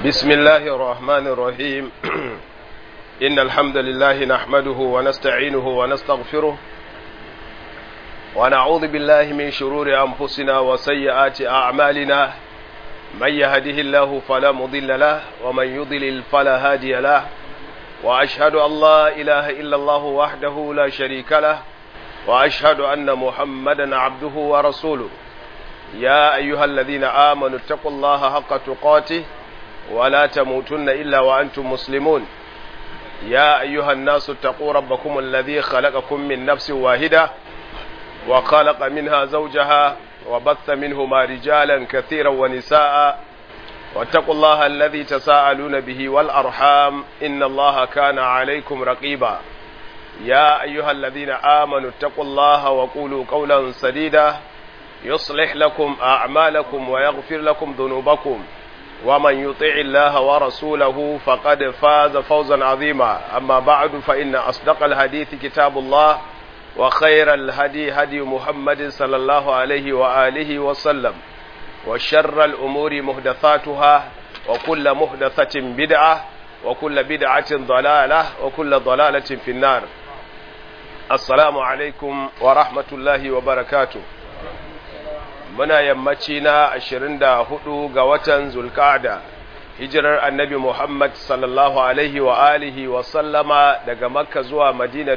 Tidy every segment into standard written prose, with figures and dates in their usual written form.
بسم الله الرحمن الرحيم إن الحمد لله نحمده ونستعينه ونستغفره ونعوذ بالله من شرور أنفسنا وسيئات أعمالنا من يهده الله فلا مضل له ومن يضلل فلا هادي له وأشهد أن لا إله إلا الله وحده لا شريك له وأشهد أن محمدا عبده ورسوله يا أيها الذين آمنوا اتقوا الله حق تقاته ولا تموتن إلا وأنتم مسلمون يا أيها الناس اتقوا ربكم الذي خلقكم من نفس واحدة وخلق منها زوجها وبث منهما رجالا كثيرا ونساء واتقوا الله الذي تساءلون به والأرحام إن الله كان عليكم رقيبا يا أيها الذين آمنوا اتقوا الله وقولوا قولا سديدا يصلح لكم أعمالكم ويغفر لكم ذنوبكم ومن يطع الله ورسوله فقد فاز فوزا عظيما أما بعد فإن أصدق الحديث كتاب الله وخير الهدي هدي محمد صلى الله عليه وآله وسلم وشر الأمور محدثاتها وكل محدثة بدعة وكل بدعة ضلالة وكل ضلالة في النار. السلام عليكم ورحمة الله وبركاته. muna yammaci na 24 ga watan Zulqa'da hijirar annabi Muhammad sallallahu alaihi wa alihi wa sallama daga Makka zuwa Madina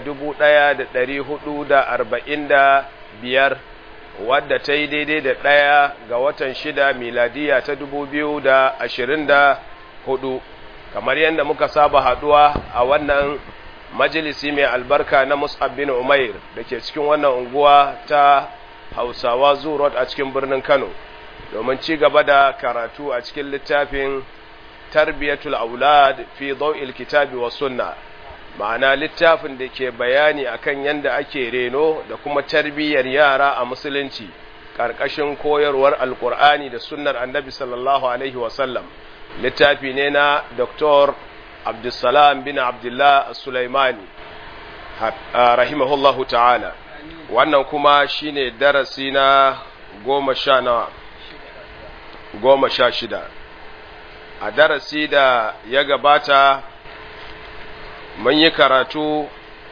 1445 wadda ta yi daidai da 1 ga watan 6 miladiya ta 2024 kamar yadda muka saba haduwa a wannan majalisi mai albarka na Mus'ab bin Umair dake cikin wannan unguwa ta Hausawa Zurot a cikin birnin Kano domin ci gaba da karatu a cikin littafin Tarbiyatul Aulad fi Daw'il Kitabi was Sunna, ma'ana littafin da ke bayani akan yanda ake reno da kuma tarbiyyar yara a musulunci karkashin koyarwar Alkur'ani da sunnar Annabi sallallahu alaihi wasallam. Littafi ne na Dr. Abdulsalam bin Abdullah As-Sulaimani rahimahullahu ta'ala. Wannan kuma shine darasi na 16. A darasi da ya gabata mun yi karatu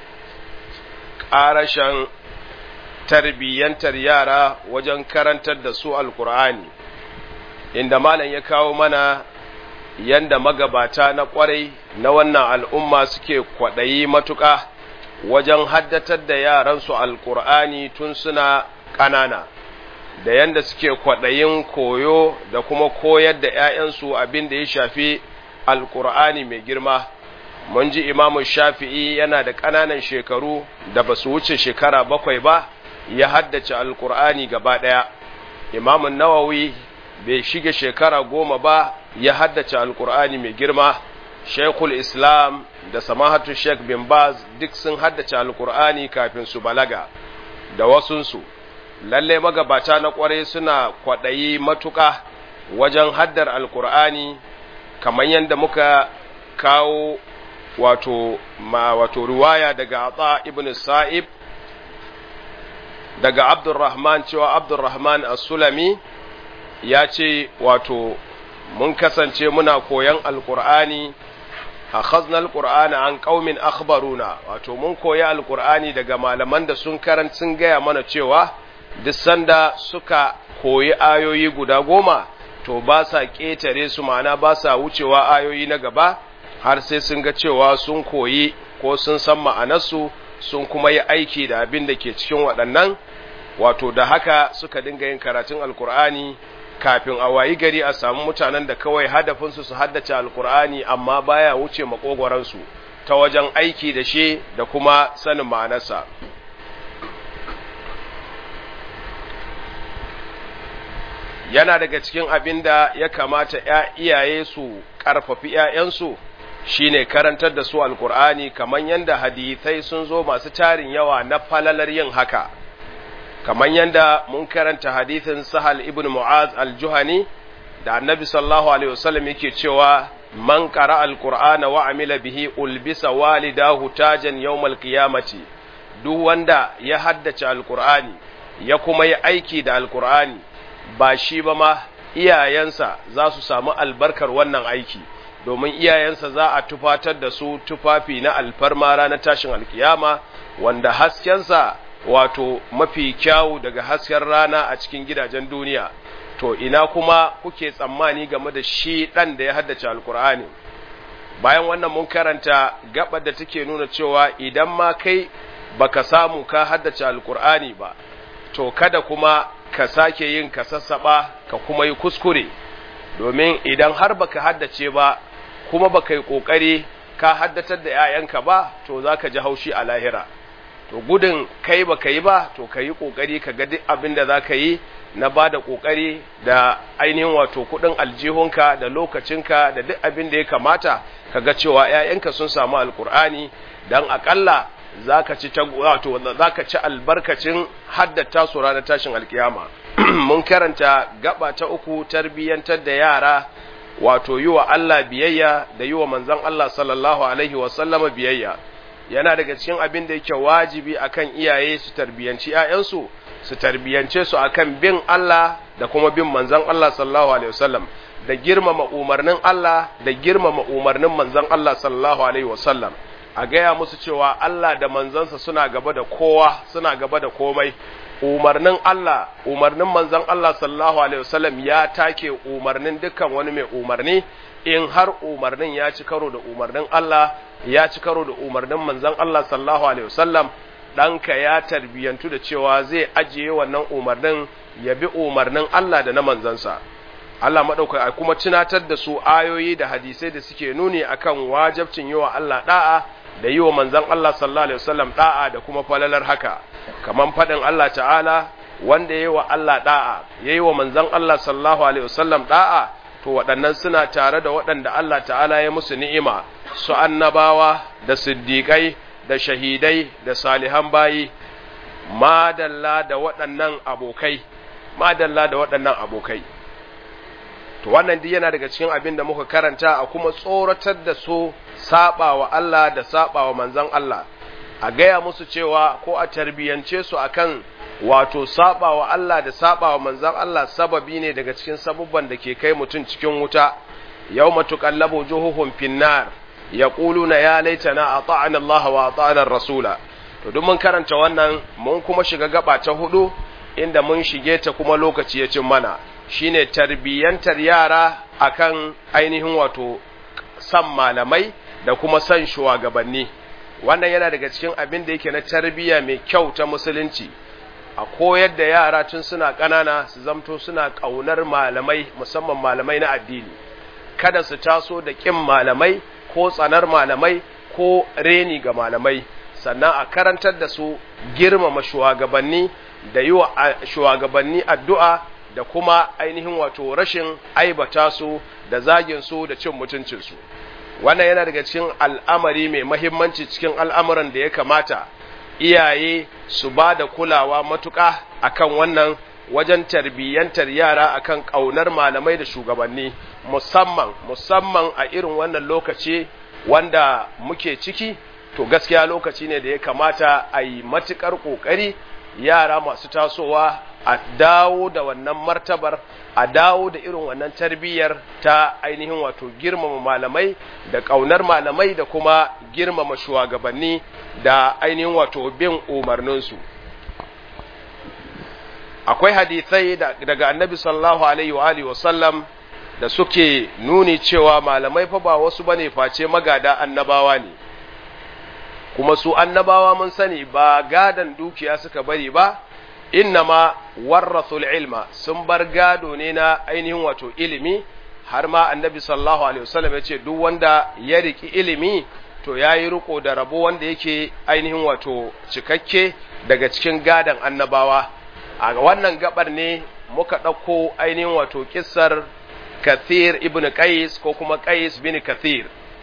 ƙarashen tarbiyyantar yara wajen karantar da su alkur'ani, inda malam ya kawo mana yanda magabata na ƙwarai na wannan al'umma suke kwaɗayi matuƙa wajen haddatar da yaransu alkur'ani tun suna ƙanana, da yanda suke kwaɗayin koyo da kuma koyar da ‘ya'yansu abin da ya shafi alkur'ani mai girma. Mun ji imamu Shafi'i yana da ƙananan shekaru da ba su wuce shekara 7 ba ya haddace alkur'ani gaba ɗaya. Imamun Nawawi bai shige shekara 10 ba ya haddace alkur'ani mai girma. Sheikhul Islam da samahatu Sheikh bin Baz duk sun haddace alkur'ani kafin su balaga da wasunsu. Lalle magabata na ƙware suna kwaɗayi matuƙa wajen haddar alkur'ani, kamar yadda muka kawo wato riwaya daga Ata ibn Sa'ib daga Abdurrahman cewa Abdurrahman As-Sulami ya ce wato mun kasance muna koyan alkur'ani akhadna alqur'ana an qaumin akhbaruna, wato mun koyi alqur'ani daga malaman da sun gaya mana cewa duk sanda suka koyi ayoyi guda 10 to ba sa ketare su, ma'ana ba sa wucewa ayoyi na gaba har sai sun ga cewa sun koyi ko sun san ma'anarsu sun kuma yi aiki da abin da ke cikin waɗannan. Wato da haka suka dinga yin karatun alqur'ani kafin a wayi gari a samu mutanen da kawai hadafinsu su haddace alkur'ani amma baya wuce makogwaransu ta wajen aiki da shi da kuma sanin ma'anarsa. Yana daga cikin abin da ya kamata iyaye su ƙarfafi ‘ya'yansu shine karantar da su alkur'ani, kamar yadda hadithai sun zo masu tarin yawa na falalar yin haka. Kamar yadda mun karanta hadithin Sahal ibn Mu'az al-Juhani da Annabi sallallahu alaihi wasallam yake cewa man qara al-Qur'ana wa amila bihi ulbisa walidahu tajan yawmal qiyamati, duk wanda ya haddace al-Qur'ani ya kuma yi aiki da al-Qur'ani, ba shi ba ma iyayensa za su samu albarkar wannan aiki, domin iyayensa za a tufatar da su tufafi na alfarma ranar tashin alkiyama, wanda haskensa wato mafi kyawu daga hasken rana a cikin gidajen duniya. To ina kuma kuke tsammani game da shi ɗan da ya haddace alkur'ani? Bayan wannan mun karanta gabar da take nuna cewa idan ma kai baka samu ka haddace alkur'ani ba, to kada kuma ka sake yin kasassaba ka kuma yi kuskure, domin idan har baka haddace ba kuma baka yi kokari ka haddatar da 'ya'yanka ba, to zaka ji haushi a lahira. To gudun kai baka yi ba, to ka yi kokari ka ga duk abin da zaka yi na ba da kokari da ainihin wato kudin aljihunka da lokacinka da duk abin da ya kamata ka ga cewa 'ya'yanka sun samu alkur'ani, dan akalla zaka ci albarkacin haddata su ranar tashin alkiyama. Mun karanta gaba ta uku, tarbiyyantar da yara, wato yi wa Allah biyayya da yi wa manzon Allah sallallahu alaihi wasallama biyayya. Yana daga cikin abin da yake wajibi akan iyaye su tarbiyyanci 'ya'yansu, su tarbiyyance su akan bin Allah da kuma bin manzon Allah sallallahu alaihi wasallam, da girmama umarnin Allah da girmama umarnin manzon Allah sallallahu alaihi wasallam. A gaya musu cewa Allah da manzansa suna gaba da kowa, suna gaba da komai. Umarnin Allah, umarnin manzon Allah sallallahu alaihi wasallam ya take umarnin dukkan wani mai umarni. In har umarnin ya ci karo da umarnin Allah, ya ci karo da umarnin manzon Allah sallallahu alaihi wasallam, ɗanka ya tarbiyantu da cewa zai ajiye wannan umarnin ya bi umarnin Allah da na manzansa. Allah maɗauka kuma tunatar da su ayoyi da hadisai da suke nuni akan wajibcin yi wa Allah da'a da yi wa manzon Allah sallallahu alaihi wasallam da'a da kuma falalar haka, kaman faɗin Allah ta'ala, wanda yayi wa Allah da'a yayi wa manzon Allah sallallahu alaihi wasallam da'a, to waɗannan suna tare da waɗanda Allah ta'ala ya musu ni'ima, su annabawa da siddiƙai da shahidai da salihan bayi. Madalla da waɗannan abokai, madalla da waɗannan abokai. To wannan duk yana daga cikin abin da muka karanta, a kuma tsoratar da su saba wa Allah da saba wa manzon Allah, a gaya musu cewa ko a tarbiyance su akan wato saba wa Allah da saba wa manzon Allah sababi ne daga cikin sabubban da ke kai mutum cikin wuta. Yawma tuqallabu wujuhuhum finnar yaquluna ya laitana ata'ana Allah wa ata'ana ar-rasula. To duk mun karanta wannan, mun kuma shiga gaba ta hudu inda mun shige ta kuma lokaci ya cin mana, shine tarbiyyantar yara akan ainihin wato san malamai da kuma san shugabanni. Wannan yana daga cikin abin da yake na tarbiyya mai kyau ta musulunci, a koyar da yara tun suna ƙanana su zamto suna ƙaunar malamai, musamman malamai na addini. Kada su taso da ƙin malamai ko tsanar malamai ko reni ga malamai, sannan a karantar da su girmama shugabanni da yi wa shugabanni addu'a da kuma ainihin wato rashin aibata su da zagin su da cin mutuncinsu. Wannan yana daga cikin al'amari mai mahimmanci cikin al'amuran da ya kamata iyaye su ba da kulawa matuƙa akan wannan, wajen tarbiyyantar yara akan ƙaunar malamai da shugabanni, musamman a irin wannan lokaci wanda muke ciki. To gaskiya lokaci ne da ya kamata a yi matuƙar ƙoƙari yara masu tasowa a dawo da wannan martabar, a dawo da irin wannan tarbiyyar ta ainihin wato girmama malamai da ƙaunar malamai da kuma girmama shugabanni da ainihin wato bin umarninsu. Akwai hadisai daga annabi sallallahu alaihi wa alihi wasallam da suke nuni cewa malamai fa ba wasu bane face magada annabawa ne, kuma su annabawa mun sani ba gadan dukiya suka bari ba, innama warrathul ilma, sun bar gado ne na ainihin wato ilimi. Har ma annabi sallallahu alaihi wasallam ya ce duk wanda ya riki ilimi to yayi riko da rabo wanda yake ainihin wato cikakke daga cikin gadan annabawa. A wannan gabar ne muka ɗauko ainihin wato kissar Kathir ibn Qais ko kuma Qais bin Kathir,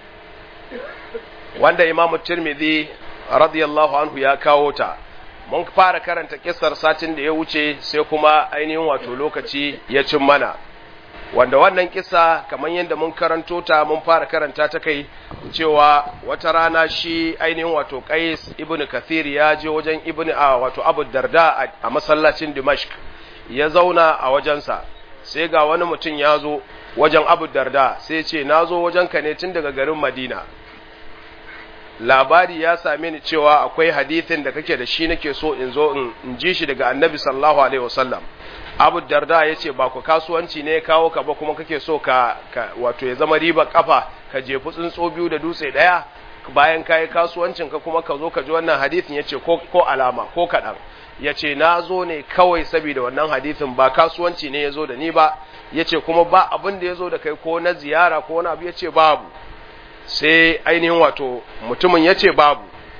wanda Imam Tirmidhi radiyallahu anhu ya kawo ta. Mun fara karanta kissar satin da ya wuce, sai kuma ainihin wato lokaci ya cin mana, wanda wannan kissa kamar yadda mun karanto ta, mun fara karanta ta kai cewa wata rana shi ainihin wato Qais ibn Kathir ya je wajen wato Abu Darda a masallacin Dimashq, ya zauna a wajensa. sai ga wani mutum ya zo wajen Abu Darda sai ce na zo wajenka ne tun daga garin Madina, labari ya same ni cewa akwai hadithin da kake da shi nake so in zo in ji shi daga Annabi sallallahu alaihi wasallam. Abu Darda ya ce ba ku kasuwanci ne kawo ka ba kuma kake so ka wato ya zama riba kafa ka jefi tsuntso biyu da dutse daya bayan ka yi kasuwancin ka kuma ka zo ka ji wannan hadithin. Ya ce ko alama ko kaɗan. Ya ce na zo ne kawai saboda wannan hadithin, ba kasuwanci ne ya zo da ni ba. Ya ce kuma ba abin da ya zo da kai ko na ziyara ko wani abu. Ya ce babu. Sai ainihin wato mutumin ya ce babu.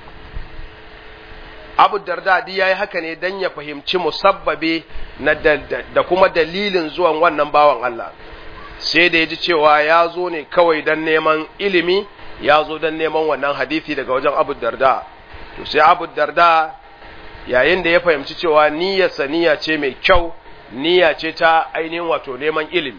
Abu Darda ya yi haka ne don ya fahimci musabbabe da kuma dalilin zuwan wannan bawan Allah. Sai da ya ji cewa ya zo ne kawai don neman ilimi, ya zo don neman wannan hadisi daga wajen Abu Darda. To sai Abu Darda yayin da ya fahimci cewa niyyarsa niyya ce mai kyau, niyya ce ta ainihin wato neman ilimi,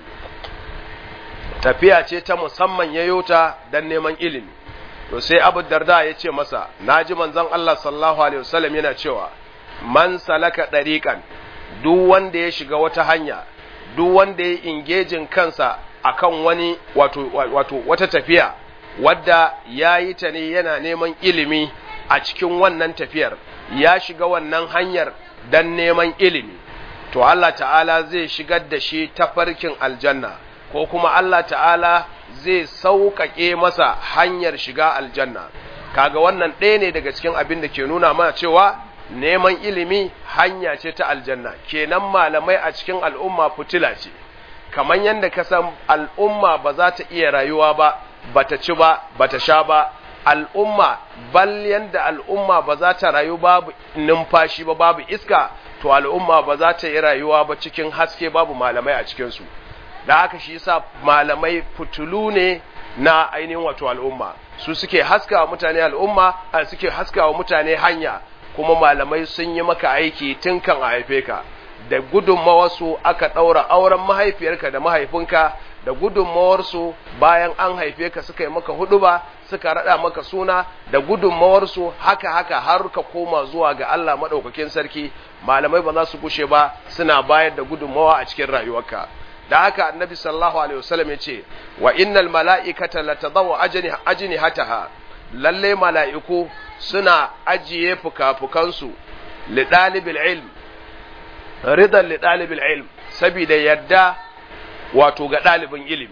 tafiya ce ta musamman yayo ta don neman ilimi. To sai Abu Darda ya ce masa, naji manzon Allah sallallahu alaihi wasallam yana cewa man salaka dariqan, duk wanda ya shiga wata hanya, duk wanda ya engaging kansa akan wani wato wata tafiya wadda yayi ta ne yana neman ilimi a cikin wannan tafiyar, ya shiga wannan hanyar dan neman ilimi, to Allah ta'ala zai shigar da shi tafarkin aljanna, ko kuma Allah ta'ala zai sauƙaƙe masa hanyar shiga aljanna. Kaga wannan ɗaya ne daga cikin abin da ke nuna mana cewa neman ilimi hanya ce ta aljanna. Kenan malamai a cikin al'umma fitila ce, kamar yadda ka san al'umma ba za ta iya rayuwa ba, bata ci ba, bata sha ba, al'umma bal yanda al'umma ba za ta rayu babu numfashi ba, babu iska, to al'umma ba za ta yi rayuwa ba cikin haske babu malamai a cikinsu. Da haka shi yasa malamai fitulu ne na ainihin wato al'umma, su suke haskawa mutane al'umma, suke haskawa mutane hanya, kuma malamai sun yi maka aiki tun kan a haife ka. Da gudunmawarsu aka ɗaura auren mahaifiyarka da mahaifinka, da gudunmawarsu bayan an haife ka suka yi maka huduba, suka raɗa maka suna, da gudunmawarsu haka har ka koma zuwa ga Allah maɗaukakin sarki. Malamai ba za su gushe ba suna bayar da gudunmawa a cikin rayuwarka. Da haka annabi sallallahu alaihi wasallam ya ce wa innal mala'ikata latadawu ajnihataha, lalle mala'iku suna ajiye fukafukansu li dalibil ilm, ridan li dalibil ilm, saboda yadda wato ga dalibin ilimi.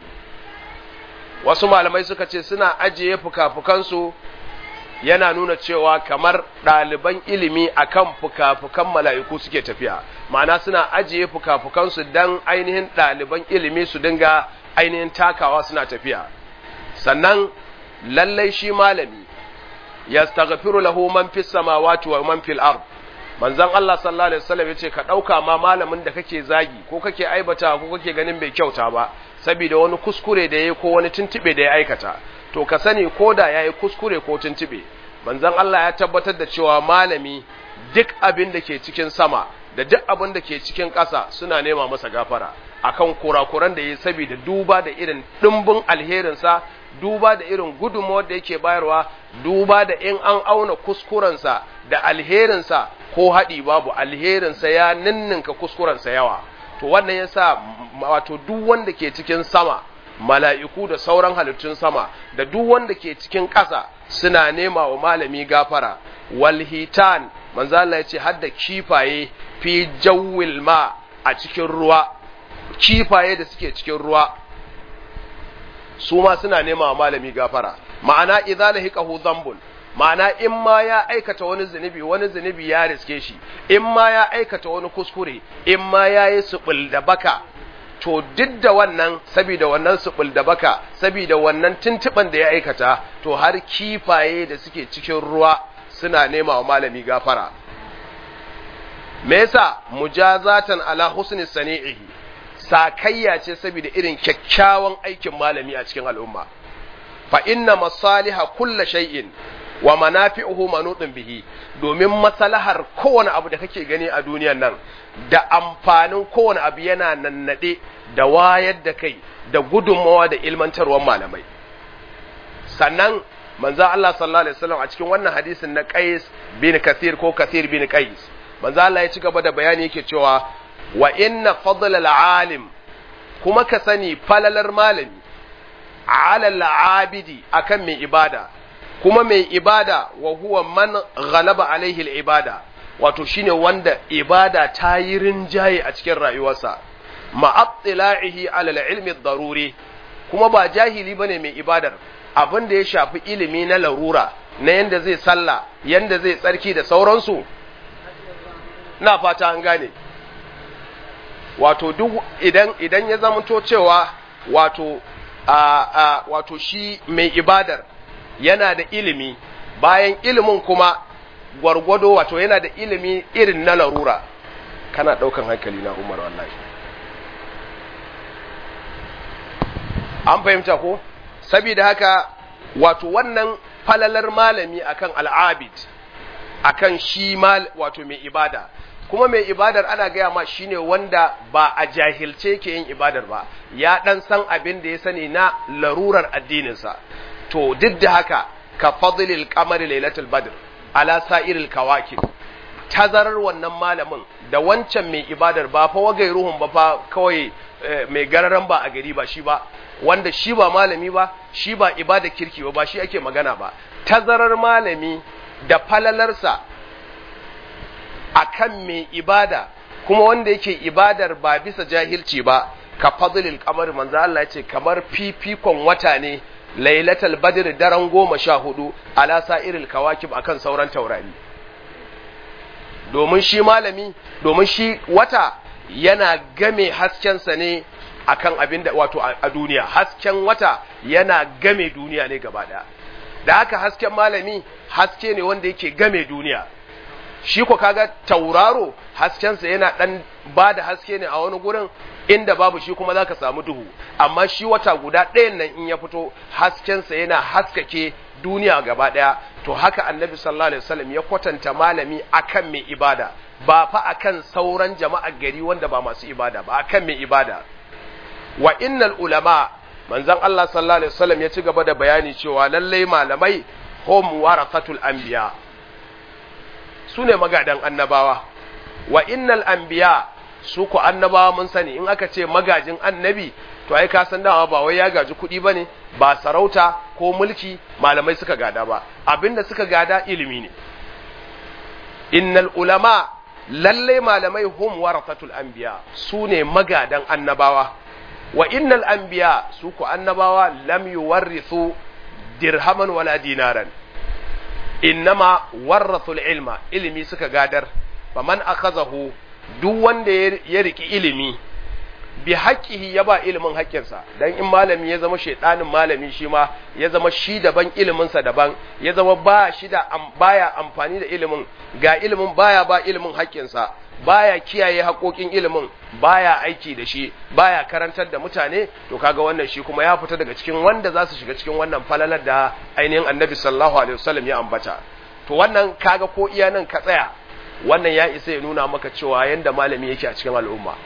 Wasu malamai suka ce suna ajiye fukafukansu yana nuna cewa kamar ɗaliban ilimi akan fukafukan mala'iku suke tafiya, ma'ana suna ajiye fukafukansu don ainihin ɗaliban ilimi su dinga ainihin takawa suna tafiya. Sannan lallai shi malami yastaghfiru lahu man fis samawati wa man fil ard. Manzon Allah sallallahu alaihi wasallam yace ka dauka ma malamin da kake zagi ko kake aibata ko kake ganin bai kyauta ba saboda wani kuskure da yayi ko wani tuntube da ya aikata, to ka sani koda yayi kuskure ko tuntube, manzon Allah ya tabbatar da cewa malami duk abin da ke cikin sama da duk abin da ke cikin ƙasa suna nema masa gafara akan kurakuran da yayi saboda duba da irin dimbin alherinsa, duba da irin gudunmawar da yake bayarwa, duba da in an auna kuskurensa da alherinsa ko haɗi babu, alherinsa ya ninninka kuskurensa yawa. To wannan yasa wato duk wanda ke cikin sama, mala'iku da sauran halittun sama, da duk wanda ke cikin ƙasa suna nema wa malami gafara. Walhitan, manzo Allah ya ce hadda kifaye fi jawwil ma, a cikin ruwa, kifaye da suke cikin ruwa su ma suna nema wa malami gafara. Ma'ana idza lahiqahu dhanbun, ma'ana in ma ya aikata wani zunubi ya riske shi, in ma ya aikata wani kuskure, in ma ya yi subul da baka, to duk da wannan, saboda wannan subul da baka, saboda wannan tuntuban da ya aikata, to har kifaye da suke cikin ruwa suna nema wa malami gafara. Me yasa? Mujazatan ala husni sani'ihi, sakayya ce saboda irin kyakkyawan aikin malami a cikin al'umma. Fa inna masaliha kulla shay'in wa manafi'uhu manutun bihi, domin masalahar kowane abu da kake gani a duniyan nan da amfanin kowane abu yana nannade da wayar da kai da gudunmawa da ilmantarwar malamai. Sannan manzo Allah sallallahu alaihi wasallam a cikin wannan hadisin na Qais bin Kathir ko Kathir bin Qais, manzo Allah ya ci gaba da bayani yake cewa wa inna fadla al-alim kuma ka sani falalar malami alal abidi akan mai ibada, kuma mai ibada wa huwa man ghalaba alaihi al-ibada, wato shine wanda ibada ta yi rinjaye a cikin rayuwarsa, ma'attila'ihi alal ilmi ad-daruri, kuma ba jahili bane mai ibadar, abin da ya shafi ilimi na larura na yanda zai sallah, yanda zai tsarki da sauransu, na fata an gane. Wato duk idan ya zamanto cewa wato shi mai ibadar yana da ilimi, bayan ilimin kuma gwargwado, wato yana da ilimi irin na larura. Kana daukan hankali na Umar, wallahi an fahimta ko? Saboda haka wato wannan falalar malami akan al'abid, akan shi wato mai ibada, kuma mai ibadar ana gaya ma shine wanda ba a jahilce ke yin ibadar ba, ya dan san abin da ya sani na larurar addininsa. To duk da haka ka fadlil qamari lailatul badr ala sa'iril kawakib, tazarar wannan malamin da wancan mai ibadar ba fa wagai ruhun ba fa kawai mai gararan ba a gari ba shi ba, wanda shi ba malami ba, shi ba ibada kirki ba shi ake magana ba. Tazarar malami da falalarsa akan mai ibada, kuma wanda yake ibadar ba bisa jahilci ba, ka fadlil qamar, manzo Allah ya ce kamar fifikon wata ne lailatul badr daren 14 ala sa'iril kawakib akan sauran taurari. Domin shi malami, domin shi wata yana game haskensa ne akan abin da wato a duniya, hasken wata yana game duniya ne gaba ɗaya. Da haka hasken malami haske ne wanda yake game duniya. Shi ko kaga tauraro haskensa yana dan bada haske ne a wani gurin inda babu shi kuma zaka samu duhu, amma shi wata guda ɗayan nan in ya fito haskensa yana haskake duniya gaba ɗaya. To haka annabi sallallahu alaihi wasallam ya kwatanta malami akan mai ibada, ba fa akan sauran jama'ar gari wanda ba masu ibada ba, akan mai ibada. Wa innal ulama, manzon Allah sallallahu alaihi wasallam ya ci gaba da bayani cewa lallai malamai hum warathatul anbiya, su ne magadan annabawa. Wa innal anbiya, su ku annabawa mun sani in aka ce magajin annabi to ai ka san dama ba wai ya gaji kuɗi bane, ba sarauta ko mulki malamai suka gada ba, abinda suka gada ilimi ne. Innal ulama, lalle malamai hum warathatul anbiya, su ne magadan annabawa. Wa innal anbiya, su ku annabawa lam yuwarrithu dirhaman wala dinaran, innama warrathul ilma, ilimi suka gadar. Faman akhazahu, duk wanda ya riki ilimi bi haqqihi, ya ba ilimin haƙƙinsa. Dan in malami ya zama shedanin malami, shi ma ya zama shi daban, ilimin sa daban, ya zama ba shi da baya amfani da ilimin, ga ilimin baya ba ilimin haƙƙinsa, baya kiyaye haƙoƙin ilimin, baya aiki da shi, baya karantar da mutane, to kaga wannan shi kuma ya fita daga cikin wanda za su shiga cikin wannan falalar da ainihin annabi sallallahu alaihi wasallam ya ambata. To wannan kaga ko iya nan ka tsaya, wannan ya isa ya nuna maka cewa yanda malami yake a cikin al'umma,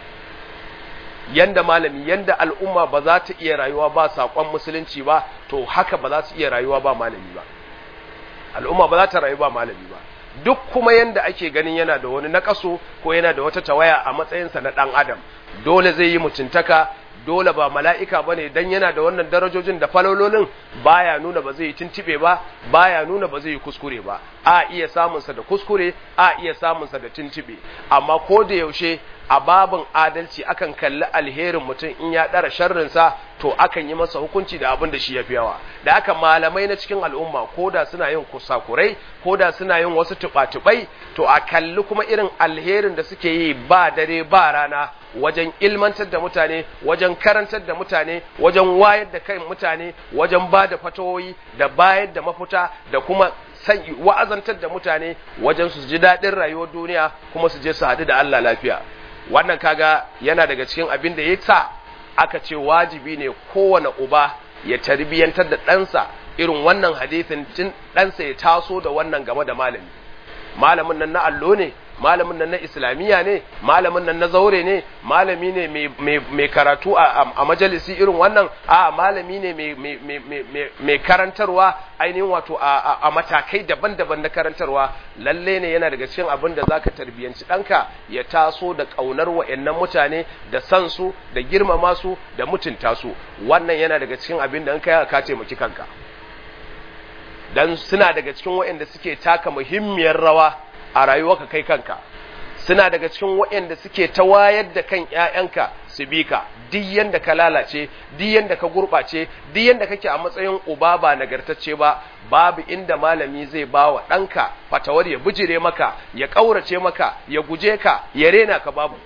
yanda malami, yanda al'umma ba za ta iya rayuwa ba saƙon musulunci ba, to haka ba za su iya rayuwa ba malami ba. Al'umma ba za ta rayu ba malami ba. Duk kuma yanda ake ganin yana da wani naƙaso ko yana da wata tawaya a matsayinsa na ɗan adam, dole zai yi mutuntaka, dole ba mala'ika bane dan yana da wannan darajojin da falololin, baya nuna ba zai yi tuntube ba, baya nuna ba zai yi kuskure ba. A iya samunsa da kuskure, a iya samunsa da tuntube, amma ko da yaushe a babin adalci akan kalli alherin mutum, in ya ɗara sharrinsa to akan yi masa hukunci da abin da shi ya fi yawa. Da aka malamai na cikin al'umma, ko da suna yin kusakurai, ko da suna yin wasu tuɓa-tuɓai, to a kalli kuma irin alherin da suke yi ba dare ba rana wajen ilmantar da mutane, wajen karantar da mutane, wajen wayar da kan mutane, wajen ba da fatawoyi da bayar da mafita, da kuma wa'azantar da mutane wajen su ji daɗin rayuwar duniya, kuma su je su haɗu da Allah lafiya. Wannan kaga yana daga cikin abin da ya sa aka ce wajibi ne kowane uba ya tarbiyantar da ɗansa irin wannan hadithin, tun ɗansa ya taso da wannan game da malami. Malamin nan na allo ne, malamin nan na islamiyya ne, malamin nan na zaure ne, malami ne mai karatu a majalisi irin wannan, a malami ne mai karantarwa ainihin wato a matakai daban-daban na karantarwa. Lalle ne yana daga cikin abin da zaka tarbiyanci ɗanka ya taso da ƙaunar wa'annan mutane, da san su, da girmama su, da mutunta su. Wannan yana daga cikin abin da in kai ka taimaki kanka, dan suna daga cikin wa'anda suke taka muhimmiyar rawa a rayuwarka kai kanka, suna daga cikin waɗanda suke ta wayar da kan ƴaƴanka su bi ka. Duk yanda ka lalace, duk yanda ka gurɓace, duk yanda kake a matsayin uba ba nagartacce ba, babu inda malami zai ba wa ɗanka fatawar ya bijire maka, ya ƙaurace maka, ya guje ka, ya rena ka, babu.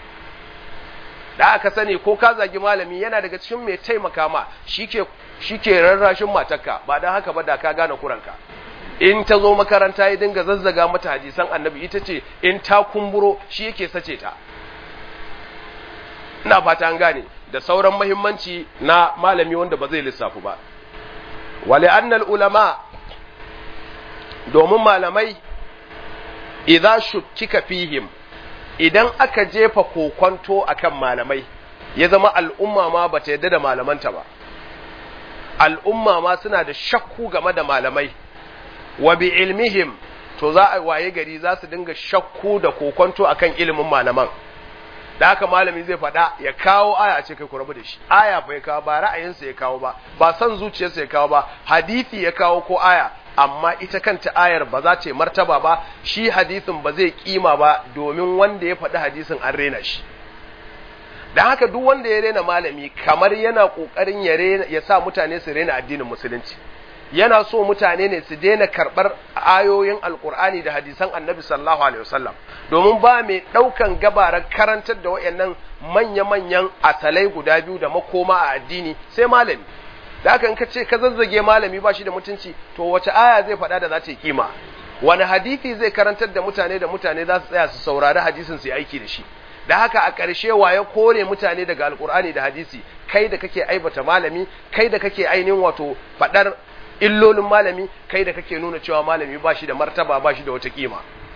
Da aka sani ko ka zagi malami yana daga cikin mai taimaka ma, shike rarrashin matarka, ba dan haka ba da ka gane kuranka. In ta zo makaranta ya dinga zazzaga mata hadisan annabi, ita ce in ta kumburo shi yake sace ta. Ina fata an gane, da sauran muhimmanci na malami wanda ba zai lissafu ba. Wali annal ulama, domin malamai idza shukkika fihim, idan aka jefa kokonto akan malamai, ya zama al'umma ma bata yadda da malamanta ba, al'umma ma suna da shakku game da malamai, wa bi ilmihim, to za a waye gari za su dinga shakku da kokonto akan ilimin malaman. Da haka malami zai faɗa ya kawo aya, ce kai ku rabu da shi, aya fa ya kawo, ba ra'ayinsa ya kawo ba san zuciyarsa ya kawo ba, hadisi ya kawo ko aya, amma ita kanta ayar ba za ta yi martaba ba, shi hadisin ba zai kima ba, domin wanda ya faɗi hadisin an rena shi. Da haka duk wanda ya rena malami kamar yana ƙoƙarin ya sa mutane su rena addinin musulunci, yana so mutane ne su daina karɓar ayoyin alkur'ani da hadisan annabi sallallahu alaihi wasallam, domin ba mai ɗaukan gabarar karantar da wayannan manya-manyan asalai guda biyu da makoma a addini sai malami. Da haka in ka ce ka zazzage malami ba shi da mutunci, to wace aya zai faɗa da za ta yi kima? Wani hadisi zai karantar da mutane za su tsaya su saurari hadisin su yi aiki da shi? Da haka a ƙarshe waye kore mutane daga alkur'ani da hadisi? Kai da kake aibata malami, kai da kake ainihin wato faɗar illolin malami, kai da kake nuna cewa malami ba shi da martaba, ba shi da wata kima.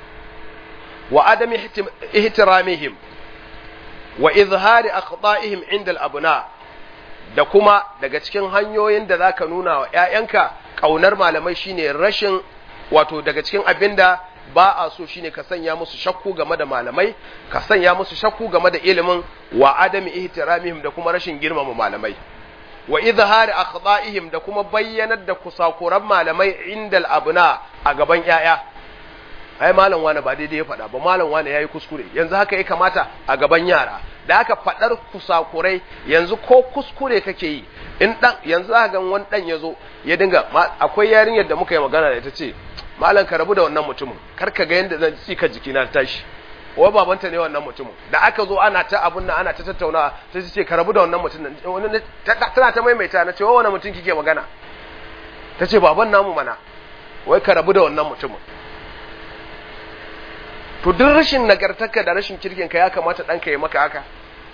Wa adami ihtiramihim wa izhari akhta'ihim inda al-abna, da kuma daga cikin hanyoyin da zaka nuna wa ƴaƴanka kaunar malamai shine rashin, wato daga cikin abinda ba a so shine ka sanya musu shakku game da malamai, ka sanya musu shakku game da ilimin, wa adami ihtiramihim, da kuma rashin girmama malamai, wa izhari akhta'ihim, da kuma bayyanar da kusakuran malamai indal abna, a gaban yaya. Ai malam wani ba daidai ya faɗa ba, malam wani yayi kuskure, yanzu haka ya kamata a gaban yara. Da haka faɗar kusakurai, yanzu ko kuskure kake yi, in dan yanzu aka ga wani dan yazo ya dinga, akwai yarinyar da muka yi magana da ita ce, malam ka rabu da wannan mutumin, kar ka ga yanda zan tsika jikina tashi. Wai babanta ne wannan mutumin. Da aka zo ana ta abun nan, ana ta tattaunawa, ta ce ka rabu da wannan mutumin. Tana ta maimaita, na ce wa wannan mutum kike magana? Ta ce baban namu mana. Wai ka rabu da wannan mutumin. To duk rashin nagartarka da rashin kirkinka ya kamata ɗanka ya maka haka.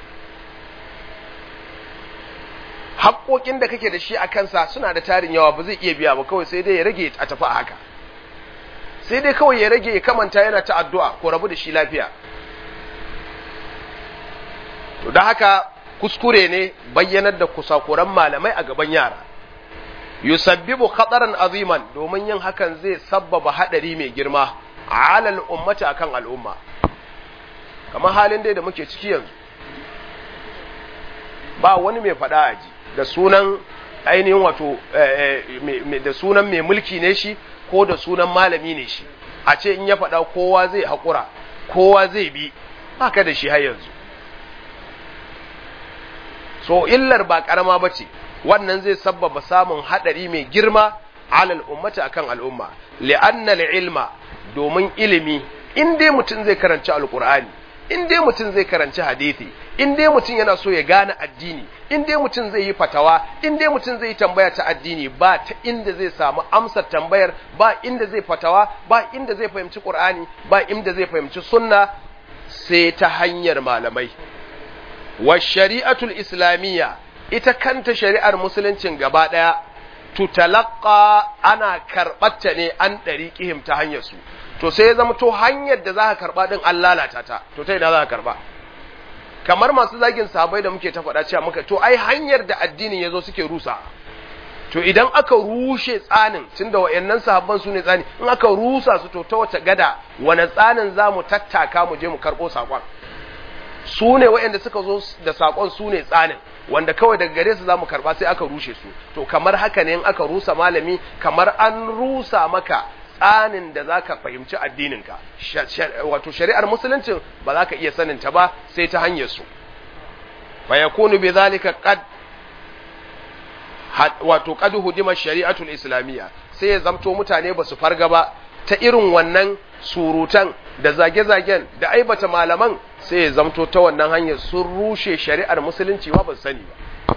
Haƙoƙin da kake da shi a kansa suna da tarin yawa, ba zai iya biya ba, kawai sai dai ya rage a tafi a haka. Sai dai kawai ya rage ya kamanta yana ta addu'a, ko rabu da shi lafiya. To da haka kuskure ne bayyanar da kusakuran malamai a gaban yara. Yusabbibu khataran aziman, domin yin hakan zai sabbaba hadari mai girma alal ummati akan al'umma. Kamar halin dai da muke ciki yanzu, ba wani mai fada aji da sunan ainihin wato da sunan mai mulki ne shi, ko da sunan malami ne shi, a ce in ya faɗa kowa zai haƙura, kowa zai bi, haka da shi har yanzu. So illar ba ƙarama ba ce, wannan zai sabbaba samun haɗari mai girma alal ummati akan al'umma. Li'anna ilma, domin ilimi, in dai mutum zai karanci alƙur'ani, in dai mutum zai karanci hadisi, in dai mutum yana so ya gane addini, in dai mutum zai yi fatawa, in dai mutum zai yi tambaya ta addini, ba ta inda zai samu amsar tambayar, ba inda zai fatawa, ba inda zai fahimci Qur'ani, ba inda zai fahimci sunna, sai ta hanyar malamai. Wa shari'atul islamiyya, ita kanta shari'ar musuluncin gaba daya, tutalaqqa, ana karbatta ne an dariqihim ta hanyar su, to sai ya zama to hanyar da za ka karba din an lalata ta, to ta ina za ka karba? Kamar masu zagin sahabbai da muke ta faɗa cewa muka to ai hanyar da addinin yazo suke rusa, to idan aka rushe tsanin, tunda wayannan sahabban su ne tsani, in aka rusa su to ta wace gada wani tsanin zamu tattaka mu je mu karbo sakon? Su ne wayanda suka zo da sakon, su ne tsanin wanda kawai daga gare su zamu karba, sai aka rushe su. To kamar haka ne in aka rusa malami, kamar an rusa maka tsanin da zaka fahimci addininka, wato shari'ar musulunci ba za ka iya sanin ta ba sai ta hanyar su. fa yakunu bi zalika qad wato qad hudima shari'atul islamiyya, sai ya zamto mutane ba su farga ba ta irin wannan surutan da zage-zagen da aibata malaman, sai ya zamto ta wannan hanyar sun rushe shari'ar musulunci ba su sani ba.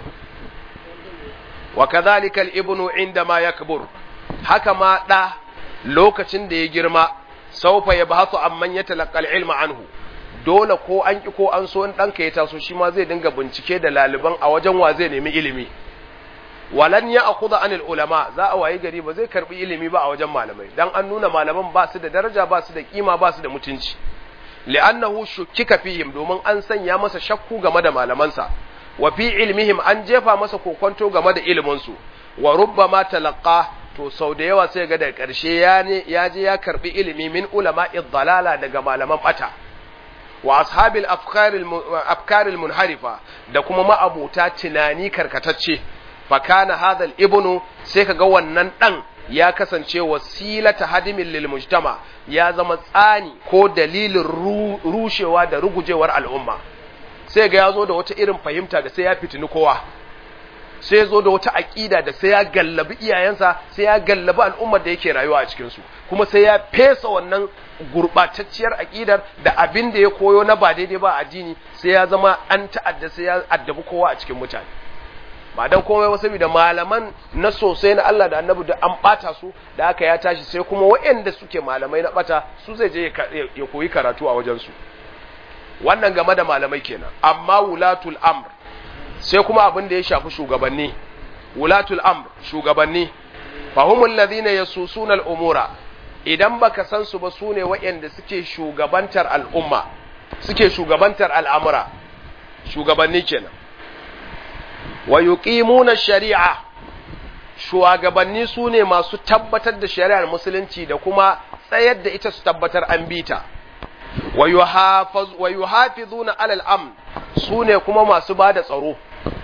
wa kadhalika al-ibnu indama yakbur, haka ma da lokacin da ya girma, saufa yabhasu amman yatalaqqa al-ilma anhu, dole ko an ki ko an so in danka ya taso shi ma zai dinga bincike da laliban a wajen wa zai nemi ilimi. walan ya'khudha anil ulama, za a wayi gari ba zai karbi ilimi ba a wajen malamai, dan an nuna malaman ba su da daraja, ba su da kima, ba su da mutunci. li'annahu shukkika fihim, domin an sanya masa shakku game da malamansa, wa fi ilmihim, an jefa masa kokonto game da ilimin su, wa rubbama talaqqa, to sau da yawa sai ga da karshe ya je ya karbi ilimi min ulama'i dhalala, daga malaman bata, wa ashabil afkaril munharifa, da kuma ma'abuta tunani karkatacce. fakana hadal ibnu, sai kaga wannan dan ya kasance wasilata hadimin lil mujtama, ya zama tsani ko dalilin rushewa da rugujewar al'umma. sai ga yazo da wata irin fahimta da sai ya fitini kowa, sai yazo da wata aqida da sai ya gallabi iyayensa, sai ya gallabi al'ummar da yake rayuwa a cikin su, kuma sai ya fesa wannan gurbatacciyar aqidar da abin da ya koyo na ba daidai ba addini, sai ya zama an ta'adda, sai ya addabi kowa a cikin mutane. ba dan komai ba saboda malaman na sosai na Allah da Annabi da an bata su, da haka ya tashi sai kuma waɗanda suke malamai na bata su zai je ya koyi karatu a wajen su. wannan game da malamai kenan. amma wulatul amr, sai kuma abin da ya shafi shugabanni. wulatul amr, shugabanni, fahumul ladina yasusuna al-umura, idan baka san su ba sune waɗanda suke shugabantar al'umma, suke shugabantar al'amura, shugabanni kenan. wa yuqimuna shari'a, shugabanni sune masu tabbatar da shari'ar musulunci da kuma tsayar da ita, su tabbatar an bita. wa yuhafizuna alal amn, sune kuma masu bada tsaro.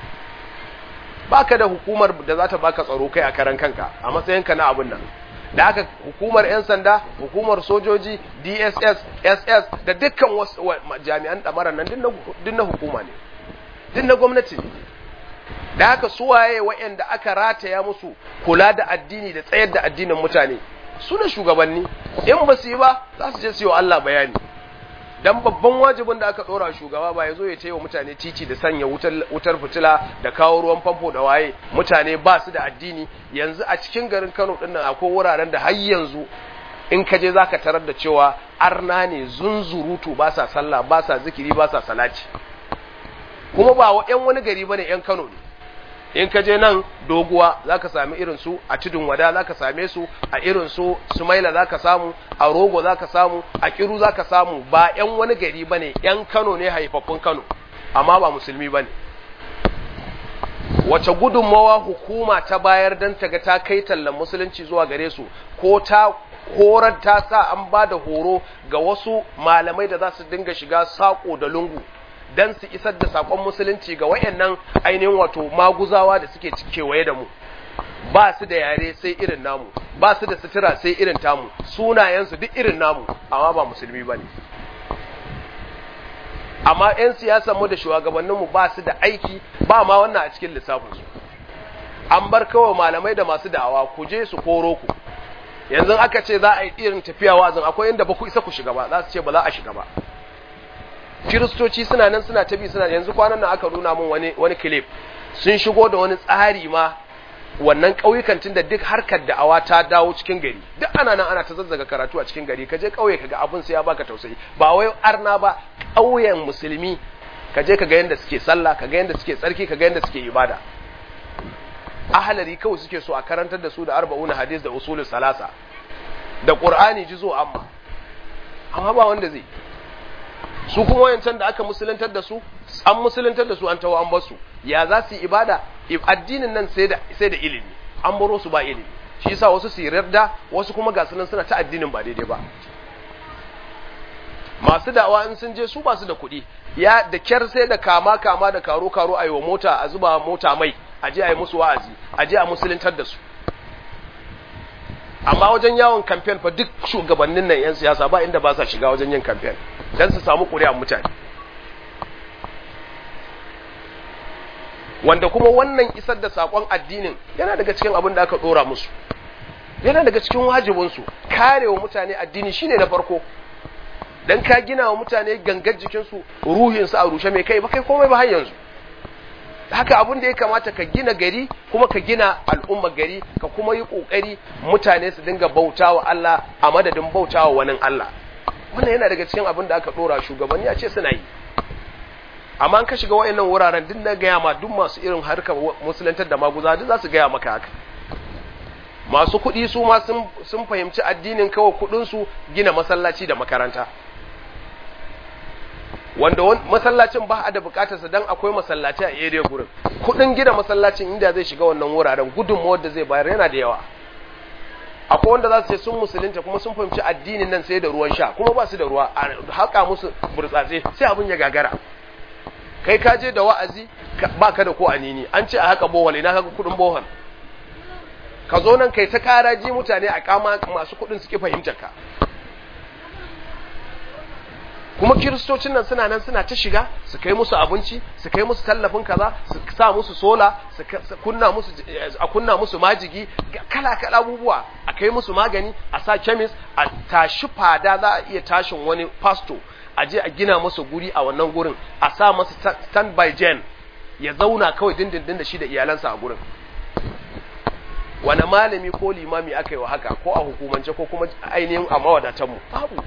baka da hukumar da za ta baka tsaro kai a karan kanka a matsayinka na abun nan, da haka hukumar 'yan sanda, hukumar sojoji, DSS, SS da dukkan jami'an ɗamarar nan din na hukuma ne, din na gwamnati ne. da haka suwaye waɗanda aka rataya musu kula da addini da tsayar da addinin mutane, su ne shugabanni. in ba su yi ba za su je su yi wa Allah bayani, dan babban wajibin da aka ɗora shugaba ba ya zo ya taiwa mutane titi da sanya wutar fitila da kawo ruwan famfo da waye. mutane ba su da addini. yanzu a cikin garin Kano ɗin nan akwai wuraren da har yanzu in ka je za ka tarar da cewa arna ne zunzurutu, ba sa sallah, ba sa zikiri, ba sa salati, kuma ba wa 'yan wani gari ba ne, 'yan Kano ne. in ka je nan Doguwa za ka sami irinsu, a Tudun Wada za ka same su, a irinsu Sumaila za ka samu, a Rogo za ka samu, a Kiru za ka samu. ba 'yan wani gari ba ne, 'yan Kano ne, haifaffun Kano, amma ba musulmi ba ne. wace gudunmawa hukuma ta bayar don ta ga ta kai tallan musulunci zuwa gare su, ko ta horar, ta sa an ba da horo ga wasu malamai da za su dinga shiga saƙo da lungu dan su isar da sakon musulunci ga wayannan ainihin wato maguzawa da suke kewaye da mu. ba su da yare sai irin namu, ba su da sutura sai irin tamu, sunayensu duk irin namu, amma ba musulmi bane. amma 'yan siyasar mu da shugabannin mu ba su da aiki, ba ma wannan a cikin lissafin su. an bar kawai malamai da masu da'awa ku je su koro ku. yanzu aka ce za a yi irin tafiya wa'azin, akwai inda ba ku isa ku shiga ba, za su ce ba za a shiga ba. Kiristoci suna nan suna tabi, suna yanzu kwanan nan aka nuna mun wani clip, sun shigo da wani tsari ma wannan ƙauyukan tun da duk harkar da'awa ta dawo cikin gari, duk ana nan ana ta zazzaga karatu a cikin gari. ka je ƙauye kaga abin sai ya baka tausayi, ba wai arna ba, ƙauyen musulmi ka je kaga yanda suke sallah, kaga yanda suke tsarki, kaga yanda suke ibada. ahlari kawai suke so a karantar da su da 40 hadis da usulul salasa da Qur'ani jizo amma amma ba wanda zai. Su kuma wayancan da aka musuluntar da su an musuluntar da su an tawo an bar su, ya za su yi ibada? Addinin nan sai da ilimi, an baro su ba ilimi, shi yasa wasu su yarda, wasu kuma ga sunan suna ta addinin ba daidai ba. Masu da'awa in sun je su ba su da kuɗi, ya da kyar sai da kama da karo a yi wa mota, a zuba mota mai, a je a yi musu wa'azi, a je a musuluntar da su. Amma wajen yawon kamfen fa duk shugabannin nan 'yan siyasa ba inda ba sa shiga wajen yin kamfen don su samu ƙuri'an mutane. Wanda kuma wannan isar da saƙon addinin yana daga cikin abin da aka ɗora musu, yana daga cikin wajibinsu. Karewa mutane addini shine na farko. Dan ka gina wa mutane gangar jikinsu, ruhinsu a rushe mai kai ba kai komai ba har yanzu. Haka abin da ya kamata ka gina gari kuma ka gina al'umma gari, ka kuma yi kokari mutane su dinga bautawa Allah a madadin bautawa wani Allah. Wannan yana daga cikin abin da aka dora shugabanni a ce suna yi. Amma an ka shiga wayannan wuraren din na gaya ma duk masu irin harkar musulantar da maguza duk za su gaya maka haka. Masu kuɗi su ma sun fahimci addinin kawai kuɗin su gina masallaci da makaranta. Wanda masallacin ba a da bukatarsa dan akwai masallaci a area gurin. Kudin gina masallacin inda zai shiga wannan wuraren gudunmawar da zai bayar yana da yawa. Akwai wanda za su ce sun musulunta kuma sun fahimci addinin nan sai da ruwan sha, kuma ba su da ruwa, a haka musu burtsatse sai abin ya gagara. Kai ka je da wa'azi ba ka da ko anini, an ce a haka bohol, ina haka kudin bohol. Ka zo nan kai ta karaji mutane a kama masu kudin suke fahimtar ka. Kuma kiristocin nan suna ta shiga, su kai musu abinci, su kai musu tallafin kaza, su sa musu sola, su kunna musu majigi, kala abubuwa, a kai musu magani, a sa chemist, a tashi fada, za a iya tashin wani pastor, a je a gina masa guri a wannan gurin, a sa masa standby gen, ya zauna kawai dindindin da shi da iyalansa a gurin. Wani malami ko limami aka yi wa haka, ko a hukumance ko kuma ainihin a mawadatanmu? Babu.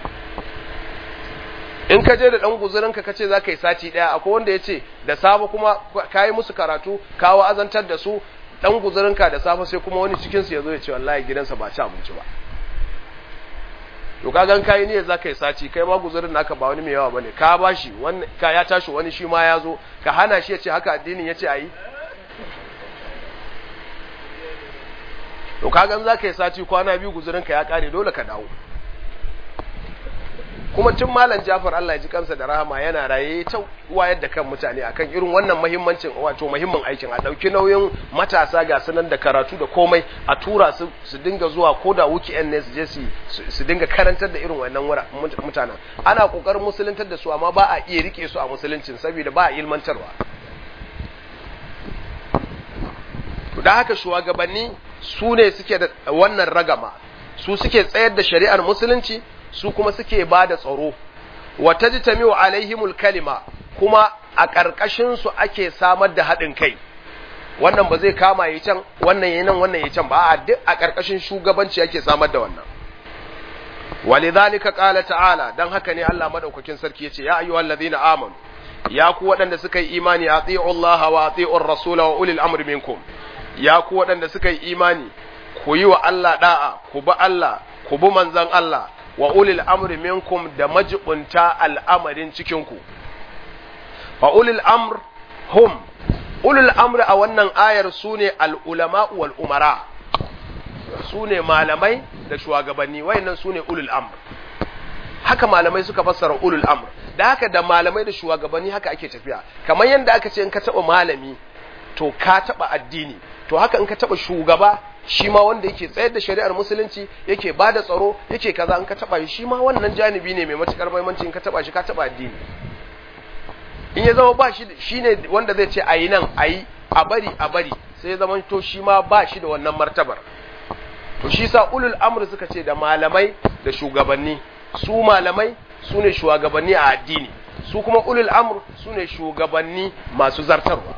In ka je da ɗan guzurinka ka ce za ka yi sati ɗaya, akwai wanda ya ce da safe kuma ka yi musu karatu, ka wa'azantar da su, ɗan guzurinka da safe sai kuma wani cikinsu ya zo ya ce wallahi gidansa ba ci abinci ba. To ka gan kayi ne za ka yi sati, kai ma guzurin naka ba wani mai yawa bane, ka ba shi ka ya tashi wani shi ma ya zo, ka hana shi ya ce haka addinin ya ce a yi. To ka gan za ka yi sati kwana biyu guzurinka ya kare, dole ka dawo. Kuma tun Malam Jafar Allah ya ji kansa da rahama yana raye ta wayar da kan mutane akan irin wannan muhimmin aikin, a dauki nauyin matasa ga sunan da karatu da komai, a tura su dinga zuwa koda weekend ne su je su dinga karantar da irin wannan mutanen. Ana kokarin musuluntar da su amma ba a iya rike su a musuluncin saboda ba a ilmantarwa. To da haka shugabanni su ne suke da wannan ragama, su suke tsayar da shari'ar musulunci, su kuma suke ba da tsaro. Wa tajtami'u alaihimul kalima, kuma a ƙarƙashin su ake samar da haɗin kai. Wannan ba zai kama yi can, wannan yi nan, wannan yi can ba, a duk a ƙarƙashin shugabanci ake samar da wannan. Walidhalika qala ta'ala, dan haka ne Allah madaukakin sarki yace ya ayyuhallazina amanu, ya ku waɗanda suka yi imani, ati'u Allah wa ati'ur rasul wa ulil amri minkum. Ya ku waɗanda suka yi imani, ku yi wa Allah da'a, ku bi Allah, ku bi manzon Allah, wa ulil amri minkum, da majibunta al'amarin cikinku. Wa ulil amr hum, ulil amri a wannan ayar su ne al'ulama wal umara, su ne malamai da shugabanni, wayannan su ne ulil amr. Haka malamai suka fassara ulul amr, da haka da malamai da shugabanni haka ake tafiya. Kamar yadda aka ce in ka taɓa malami to ka taɓa addini, to haka in ka taɓa shugaba shi ma wanda yake tsayar da shari'ar musulunci, yake ba da tsaro, yake kaza, in ka taba shi ma wannan janibi ne mai matukar muhimmanci, in ka taba shi ka taba addini. In ya zama ba shi shine wanda zai ce ayi nan ayi, a bari sai ya zama to shi ma ba shi da wannan martabar. To shi sa ulul amr suka ce da malamai da shugabanni, su malamai su ne shugabanni a addini, su kuma ulul amr su ne shugabanni masu zartarwa.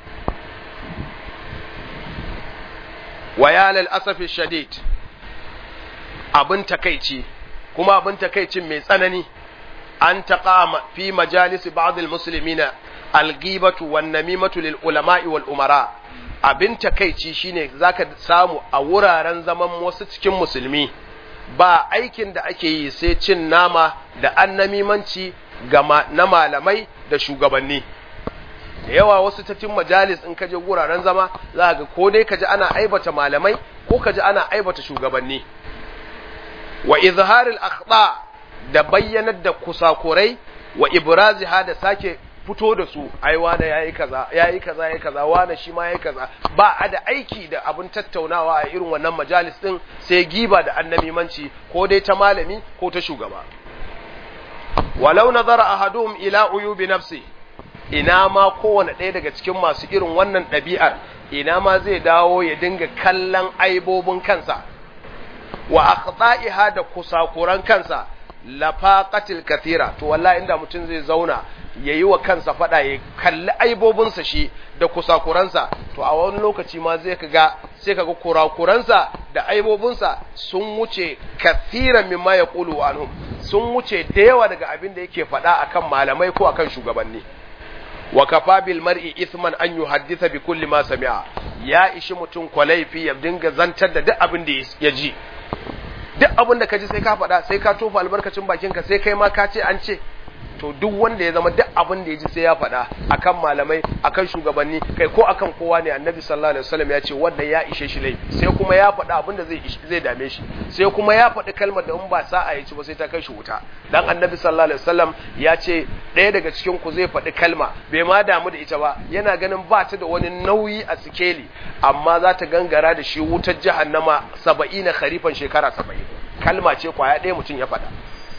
Wa ya lal asafi shadid, abin takeici, kuma abin takeicin mai tsanani, an taqama fi majalisi ba'd almuslimina alghibatu wan namimatu lil ulama'i wal umara. Abin takeici shine zaka samu a wuraren zaman wasu cikin musulmi ba aikin da ake yi sai cin nama da annamimanci na malamai da shugabanni. Da yawa wasu ta cin majalis in kaje guraren zama za ga ko dai kaji ana aibata malamai ko kaji ana aibata shugabanni. Wa izharil akhta da bayyanar da kusakurai wa ibraziha da sake fito da su, ai wane yayi kaza yayi kaza yayi kaza, wane shi ma yayi kaza. Ba a da aiki da abun tattaunawa a irin wannan majalis din sai giba da annamimanci, ko dai ta malami ko ta shugaba. Walau nazara ahaduhum ila uyubi nafsi, ina ma kowane ɗaya daga cikin masu irin wannan ɗabi'ar, ina ma zai dawo ya dinga kallon aibobin kansa wa aqta'iha da kusakuran kansa, lafaqatil kathira. To wallahi inda mutum zai zauna yayi wa kansa fada, ya kalli aibobinsa shi da kusakuransa, to a wani lokaci ma sai kaga kurakuransa da aibobinsa sun wuce kathiran mimma yaqulu anhum, sun wuce da yawa daga abin da yake fada akan malamai ko akan shugabanni. Wa kafa bil mar'i ithman an yuhaddisa bi kulli ma sami'a, ya ishi mutum kwalaifi ya dinga zantar da duk abin da ya ji. Duk abin da ka ji sai ka faɗa, sai ka tofa albarkacin bakinka, sai kai ma ka ce an ce. To duk wanda ya zama duk abin da ya ji sai ya faɗa akan malamai, akan shugabanni, kai ko akan kowa ne, Annabi sallallahu alaihi wasallam ya ce wanda ya ishe shi laifi, sai kuma ya faɗa abin da zai dame shi, sai kuma ya faɗi kalmar da in ba sa'a ya ci ba sai ta kai shi wuta. Dan Annabi sallallahu alaihi wasallam ya ce ɗaya daga cikin ku zai faɗi kalma bai ma damu da ita ba, yana ganin ba ta da wani nauyi a sikeli, amma za ta gangara da shi wutar jahannama 70 kharifan shekara 70. Kalma ce kwaya ɗaya mutum ya faɗa.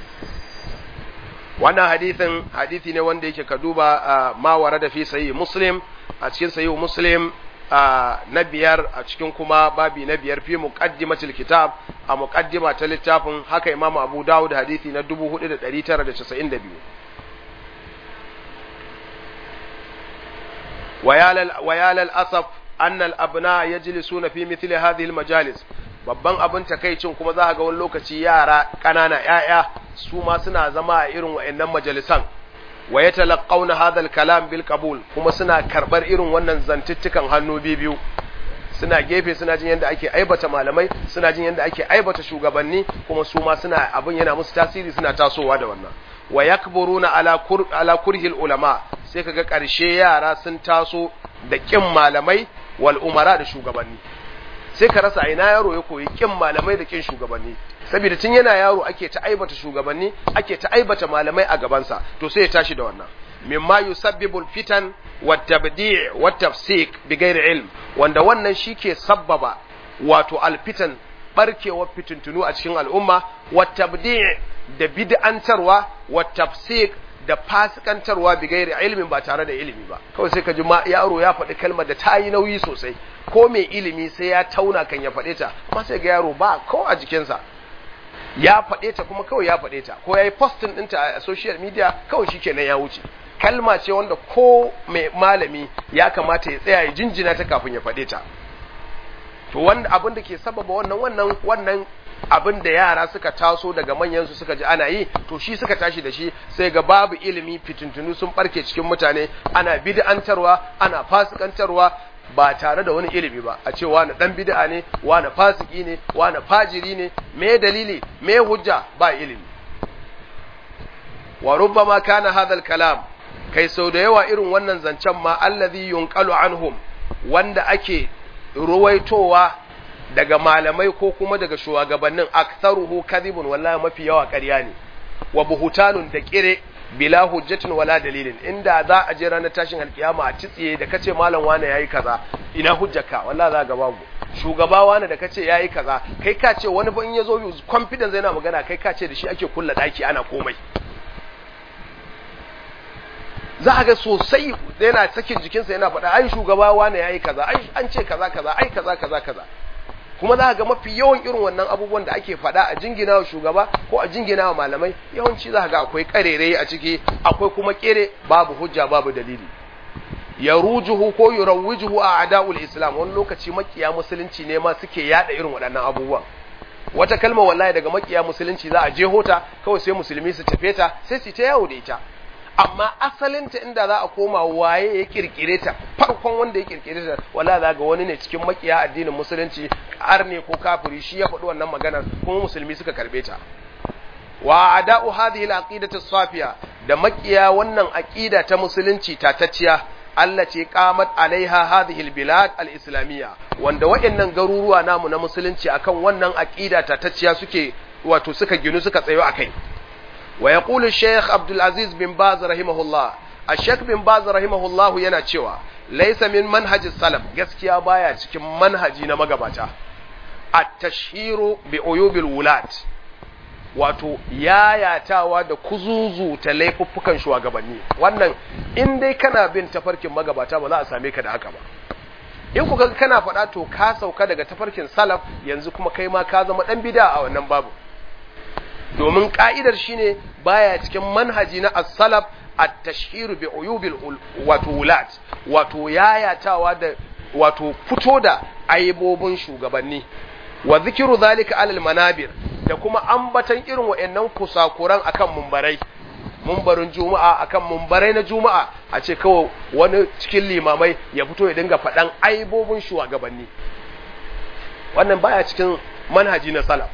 Wannan hadithi ne wanda yake ka duba ma warada fi sahih Muslim, a cikin sahih Muslim na biyar, a cikin kuma babi na biyar fi muqaddimatil kitab, a muqaddima ta littafin. Haka Imam Abu Dawud hadithi na 4992. Wayalal asaf anna al-abna yajlisuna fi mithli hadhihi al-majalis. Babban abin takaicin kuma za ga wani lokaci yara ƙanana ‘ya'ya su ma suna zama a irin wa'yannan majalisan, wa ya talaqauna hadal kalam bil qabul, kuma suna karɓar irin wannan zantuttukan hannu biyu. Suna gefe suna jin yadda ake aibata malamai, suna jin yadda ake aibata shugabanni, kuma su ma suna abin yana musu tasiri, suna tasowa da wannan. Wa yakburuna ala kurhil ulama, sai kaga ƙarshe yara sun taso da kin malamai wal umara da shugabanni. Sai ka rasa ina yaro ya koyi kin malamai da kin shugabanni, saboda tun yana yaro ake ta aibata shugabanni, ake ta aibata malamai a gabansa, to sai ya tashi da wannan. Mimma yusabbibu alfitan wattabdi' wattafsik bighairi ilm, wanda wannan shike sabbaba wato alfitan barkewar fitintunu a cikin al'umma, wattabdi' da bid'antarwa, wattafsik da fasikantarwa bighairi ilmin, ba tare da ilimi ba. Kawai sai ka ji yaro ya faɗi kalmar da ta yi nauyi sosai, ko mai ilimi sai ya tauna kan ya faɗe ta, amma sai ga yaro ba ko a jikinsa ya faɗe ta, kuma kawai ya faɗe ta, ko ya yi postin ɗinta a social media, kawai shi kenan ya wuce. Kalma ce wanda ko mai malami ya kamata ya tsaya ya jinjina ta kafin ya faɗe ta. To wanda abin da ke sababa wannan abin da yara suka taso daga manyansu suka ji ana yi, to shi suka tashi da shi, sai ga babu ilimi, fitintunu sun barke cikin mutane, ana bid'antarwa, ana fasikantarwa ba tare da wani ilimi ba. A ce wani dan bid'a ne, wani fasiki ne, wani fajiri ne, me dalili, me hujja? Ba ilimi. Wa rubbama kana hadha al-kalam, kai sau da yawa irin wannan zancen ma, allazi yunqalu anhum, wanda ake ruwaitowa daga malamai ko kuma daga shugabannin, aktharuhu kadhibun, wallahi mafi yawa ƙarya ne, wa buhutanun da kire, bila hujjatin wala dalilin. Inda za a je ranar tashin alkiyama a titsiye da kace malam wane yayi kaza, ina hujjarka? Wallahi za ga babu. Shugaba wane da kace yayi kaza, kai ka ce wani ban yazo confidence yana magana, kai ka ce da shi ake kulla daki ana komai. Za a ga sosai yana sakin jikinsa yana faɗa, ai shugaba wane yayi kaza, ai an ce kaza kaza, ai kaza kaza kaza. Kuma za ga mafi yawan irin wannan abubuwan da ake faɗa a jingina wa shugaba ko a jingina wa malamai, yawanci za ga akwai karerai a ciki, akwai kuma kere, babu hujja babu dalili. Yarujuhu ko yurawwijuhu a ada'ul islam, wani lokaci makiya musulunci ne ma suke yada irin waɗannan abubuwan. Wata kalma wallahi daga makiya musulunci za a je hota, kawai sai musulmi su tafe ta, sai su ta yawo da ita. amma asalinta inda za a koma waye ya kirkire ta, farkon wanda ya kirkire ta wala za ga wani ne cikin makiya addinin musulunci, arne ko kafiri, shi ya faɗi wannan maganar kuma musulmi suka karbe ta. wa ada'u hadhihi al-aqidatu as-safiya, da makiya wannan aqida ta musulunci tatacciya, allati qamat alaiha hadhihi al-bilad al-islamiyya, wanda wayannan garuruwa namu na musulunci akan wannan aqida tatacciya suka ginu suka tsayo akai. wa yaqulu Sheikh Abdul Aziz bin Baz rahimahullah, Sheikh bin Baz rahimahullah yana cewa laysa min manhaji salaf, gaskiya baya cikin manhaji na magabata at-tashhiru bi uyubil wulat, wato yayatawa da kuzuzu ta laifuffukan shugabanni. Wannan in dai kana bin tafarkin magabata ba za a same ka da haka ba. In kuka kana faɗa to ka sauka daga tafarkin salaf, yanzu kuma kai ma ka zama dan bid'a a wannan babu. Domin ka'idar shine baya cikin manhaji na as-salaf at-tashhir bi uyubil wulat, wato yayatawa da wato fito da aibobin shugabanni, wa zikiru zalika alal manabir, da kuma ambatan irin wa'annan kusakuran akan mumbarin juma'a, akan mumbarai na juma'a, a ce kawai wani cikin limamai ya fito ya dinga faɗan aibobin shugabanni. Wannan baya cikin manhaji na salaf,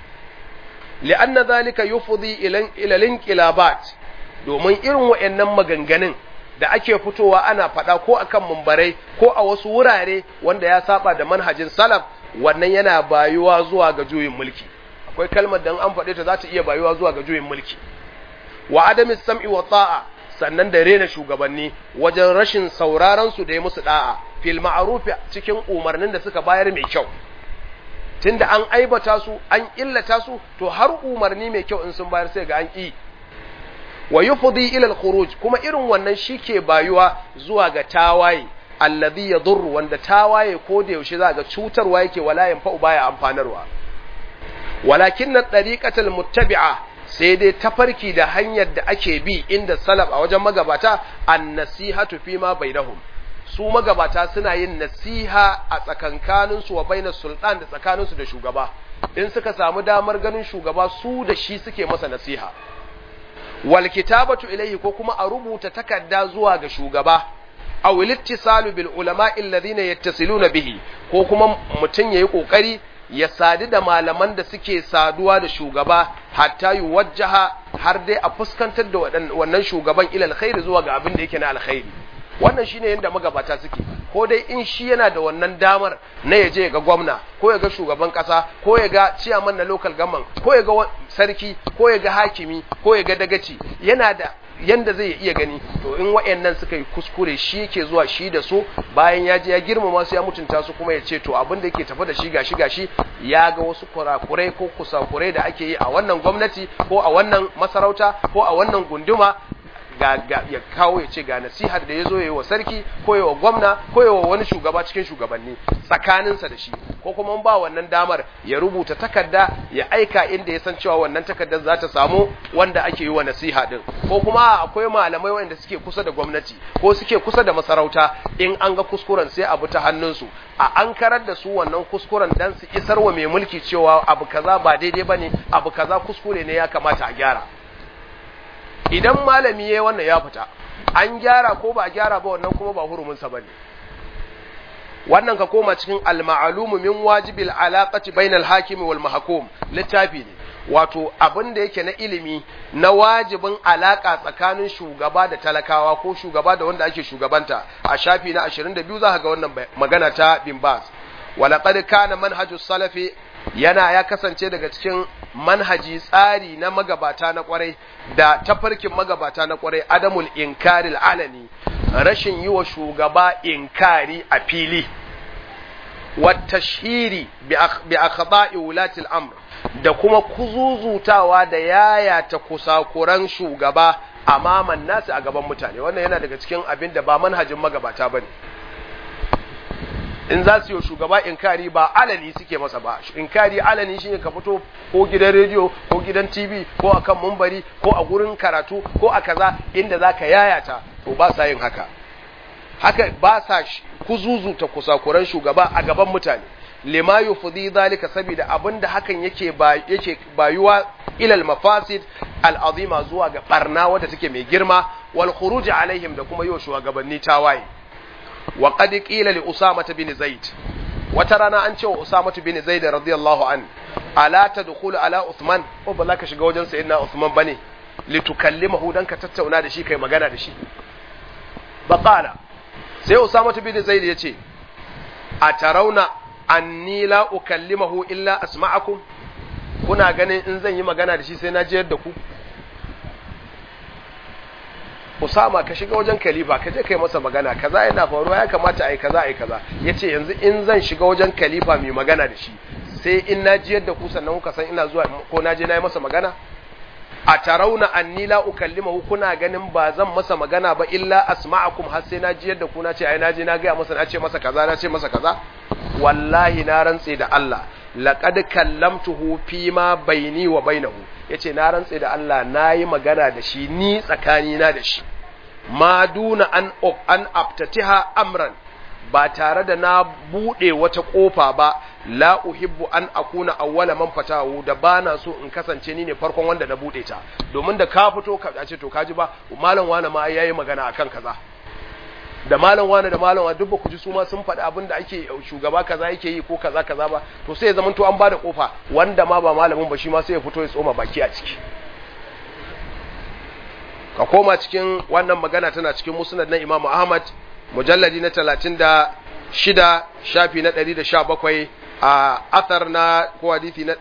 li'anna zalika yufdi ila linqilabat, domin irin wa'annan maganganun da ake fitowa ana faɗa ko akan mumbarai ko a wasu wurare wanda ya saba da manhajin salaf, wannan yana bayuwa zuwa ga juyin mulki. Akwai kalmar da an faɗe ta za ta iya bayuwa zuwa ga juyin mulki. Wa adamis sam'i wa ta'a, sannan da rena shugabanni wajen rashin sauraron su da ya musu da'a fil ma'ruf, cikin umarnin da suka bayar mai kyau. Tunda an aibata su, an illata su, to har umarni mai kyau in sun bayar sai ga an ƙi. Wa yufdi ila al-khuruj, kuma irin wannan shike bayuwa zuwa ga tawaye, alladhi yadurru, wanda tawaye ko da yaushe za ga cutarwa yake, wala yanfa'u baya amfanarwa. Walakin na tariqatul muttabi'a, sai dai tafarki da hanyar da ake bi inda salaf a wajen magabata, an-nasihatu fi ma bainahum, su magabata suna yin nasiha a tsakankaninsu wa bainas sultan, da tsakaninsu da shugaba. In suka samu damar ganin shugaba, su da shi suke masa nasiha. Wal kitabatu ilayhi, ko kuma a rubuta takarda zuwa ga shugaba, aw littisalu bil ulama alladhina yattasiluna bihi, ko kuma mutun yayi kokari ya sadu da malaman da suke saduwa da shugaba, hatta yuwajjaha, har dai a fuskantar da wannan shugaban ila alkhairi, zuwa ga abin da yake na alkhairi. Wannan shine yanda magabata suke, ko dai in shi yana da wannan damar na yaje ya ga gwamna, ko ya ga shugaban kasa, ko ya ga chairman na local government, ko ya ga sarki, ko ya ga hakimi, ko ya ga dagaci, yana da yanda zai iya gani, to in wayannan suka yi kuskure, shi yake zuwa shi da su, bayan ya je ya girmama su, ya mutunta su, kuma ya ce to abin da yake tafi da shi gashi ya ga wasu kurakurai ko kusakurai da ake yi a wannan gwamnati, ko a wannan masarauta, ko a wannan gunduma, ya kawo ya ce ga nasihar da ya zo ya yi wa sarki, ko ya wa gwamna, ko ya wa wani shugaba cikin shugabanni tsakaninsa da shi. Ko kuma ba wannan damar, ya rubuta takarda ya aika inda ya san cewa wannan takardar za ta samu wanda ake yi wa nasiha din. Ko kuma akwai malamai wanda suke kusa da gwamnati ko suke kusa da masarauta, in an ga kuskuren sai abu ta hannunsu a ankarar da su wannan kuskuren, dan su isar wa mai mulki cewa abu kaza ba daidai bane, abu kaza kuskure ne, ya kamata a gyara. Idan malami yayi wannan ya fita, an gyara ko ba a gyara ba, wannan kuma ba hurumin sa bane. Wannan ka koma cikin al-ma'lum min wajibil alaqati bainal hakimi wal mahkum, littafi ne, wato abin da yake na ilimi na wajibin alaka tsakanin shugaba da talakawa, ko shugaba da wanda ake shugabanta. A shafi na 22 za ka ga wannan magana ta Bin Baz. Walaqad kana manhajus salafi, ya kasance daga cikin manhaji, tsari na magabata na kwarai da tafarkin magabata na kwarai, adamul inkaril alani, rashin yi wa shugaba inkari a fili, wa tashhiri bi akhda'i wulati al-amr, da kuma kuzuzutawa da yayata kusakuran shugaba amaman nasu, a gaban mutane. Wannan yana daga cikin abin da ba manhajin magabata bane. In za su yi shugaba inkari, ba alani suke masa ba. Inkari alani shine ka fito ko gidan rediyo, ko gidan TV, ko akan mumbari, ko a gurin karatu, ko a kaza inda zaka yayata, to ba sa yin haka. Haka ba sa kuzuzuta kusakuran shugaba a gaban mutane. lima yufdi zalika saboda abinda hakan yake bayuwa ilal mafasid al'azima zuwa ga barna wadda take mai girma wal khuruj alaihim da kuma yau shugabanni tawaye wa qad qila li usama bin zaid wata rana an ce wa usama bin zaid radiyallahu an ala tadkhulu ala uthman ko ba za ka shiga wajen sayyidina uthman bane litukallimahu dan ka tattauna da shi kai magana da shi baqala sai usama bin zaid yace a tarauna anni la ukallimahu illa asma'akum kuna ganin in zan yi magana da shi sai na jiyar da ku Usama ka shiga wajen khalifa ka je kai masa magana kaza yana faruwa ya kamata ai kaza ai kaza yace yanzu in zan shiga wajen khalifa mai magana da shi sai in na jiyar da ku sannan kuka san ina zuwa ko na je na yi masa magana a tarauna anni la ukallimahu kuna ganin ba zan masa magana ba illa asma'akum har sai na jiyar da ku na ce ai na je na ga masa na ce masa kaza na ce masa kaza wallahi na rantse da Allah laqad kallamtuhu fi ma baini wa bainahu yace na rantse da Allah nayi magana da shi ni tsakani na da shi ma duna an aftatiha amran ba tare da na bude wata kofa ba la uhibbu an akuna awwala man fatahu da bana so in kasance ni ne farkon wanda na bude ta domin da ka fito ka ce to kaji ba malam wani ma yayi magana akan kaza da malam wani da malam wani duk ba ku ji su ma sun faɗi abin da ake shugaba kaza yake yi ko kaza kaza ba to sai ya zama to an bada kofa wanda ma ba malamin ba shi ma sai ya fito ya tsoma baki a ciki ka koma cikin wannan magana tana cikin musnad na Imam Ahmad mujalladi na 36 shafi na 117 a athar na ko hadisi na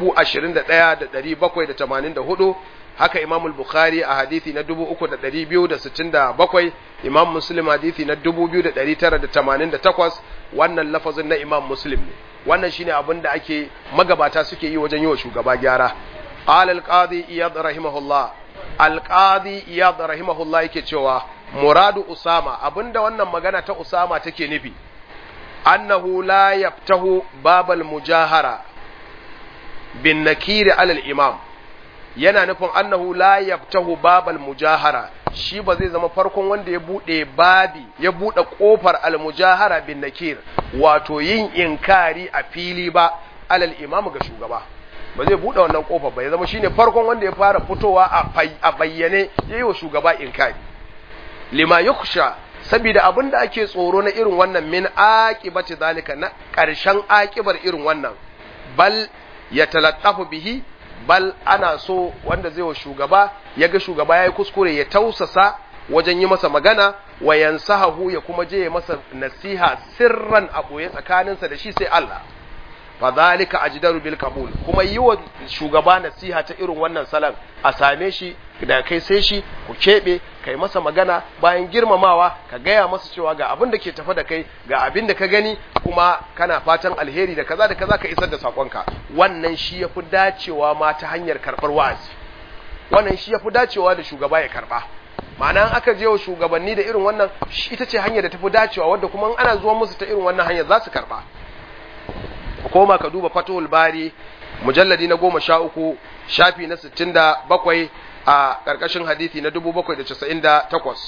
21784 haka Imam al-Bukhari a hadisi na 3267 Imam Muslim hadisi na 2988 wannan lafazin na Imam Muslim ne wannan shine abin da ake magabata suke yi wajen yi wa shugaba gyara al-qadi iyad rahimahullah al-qadi iyad rahimahullah yake cewa muradu usama abinda wannan magana ta usama take nufi annahu la yaftahu babal mujahara bin nakiri alal imam yana nufin annahu la yaftahu babal mujahara shi ba zai zama farkon wanda ya bude kofar al mujahara bin nakir wato yin inkari a fili ba alal imam ga shugaba ba zai bude wannan kofar ba ya zama shine farkon wanda ya fara fitowa a bayyane yayi wa shugaba inkari lima yukhsha saboda abinda ake tsoro na irin wannan min aqibati zalika na karshen aqibar irin wannan bal yatalattafu bihi bal ana so wanda zai wa shugaba yaga shugaba yayi kuskure ya tausasa wajen yi masa magana wa yansahu ya kuma je ya masa nasiha sirran a boye tsakaninsa da shi sai Allah fadhalika ajdaru bil qabul kuma yi wa shugaba nasiha ta irin wannan salan a same shi da kai sai shi ku kebe kai masa magana bayan girmamawa ka gaya masa cewa ga abin da ke tafa da kai ga abin da ka gani kuma kana fatan alheri da kaza ka isar da sakonka wannan shi yafi dacewa ma ta hanyar karbar wa'azi wannan shi yafi dacewa da shugaba ya karba ma'ana an aka je wa shugabanni da irin wannan ita ce hanyar da tafi dacewa wanda kuma ana zuwa musu ta irin wannan hanyar za su karba koma ka duba Fathul Bari mujalladi na 13 shafi na 67 a ƙarƙashin hadisi na 798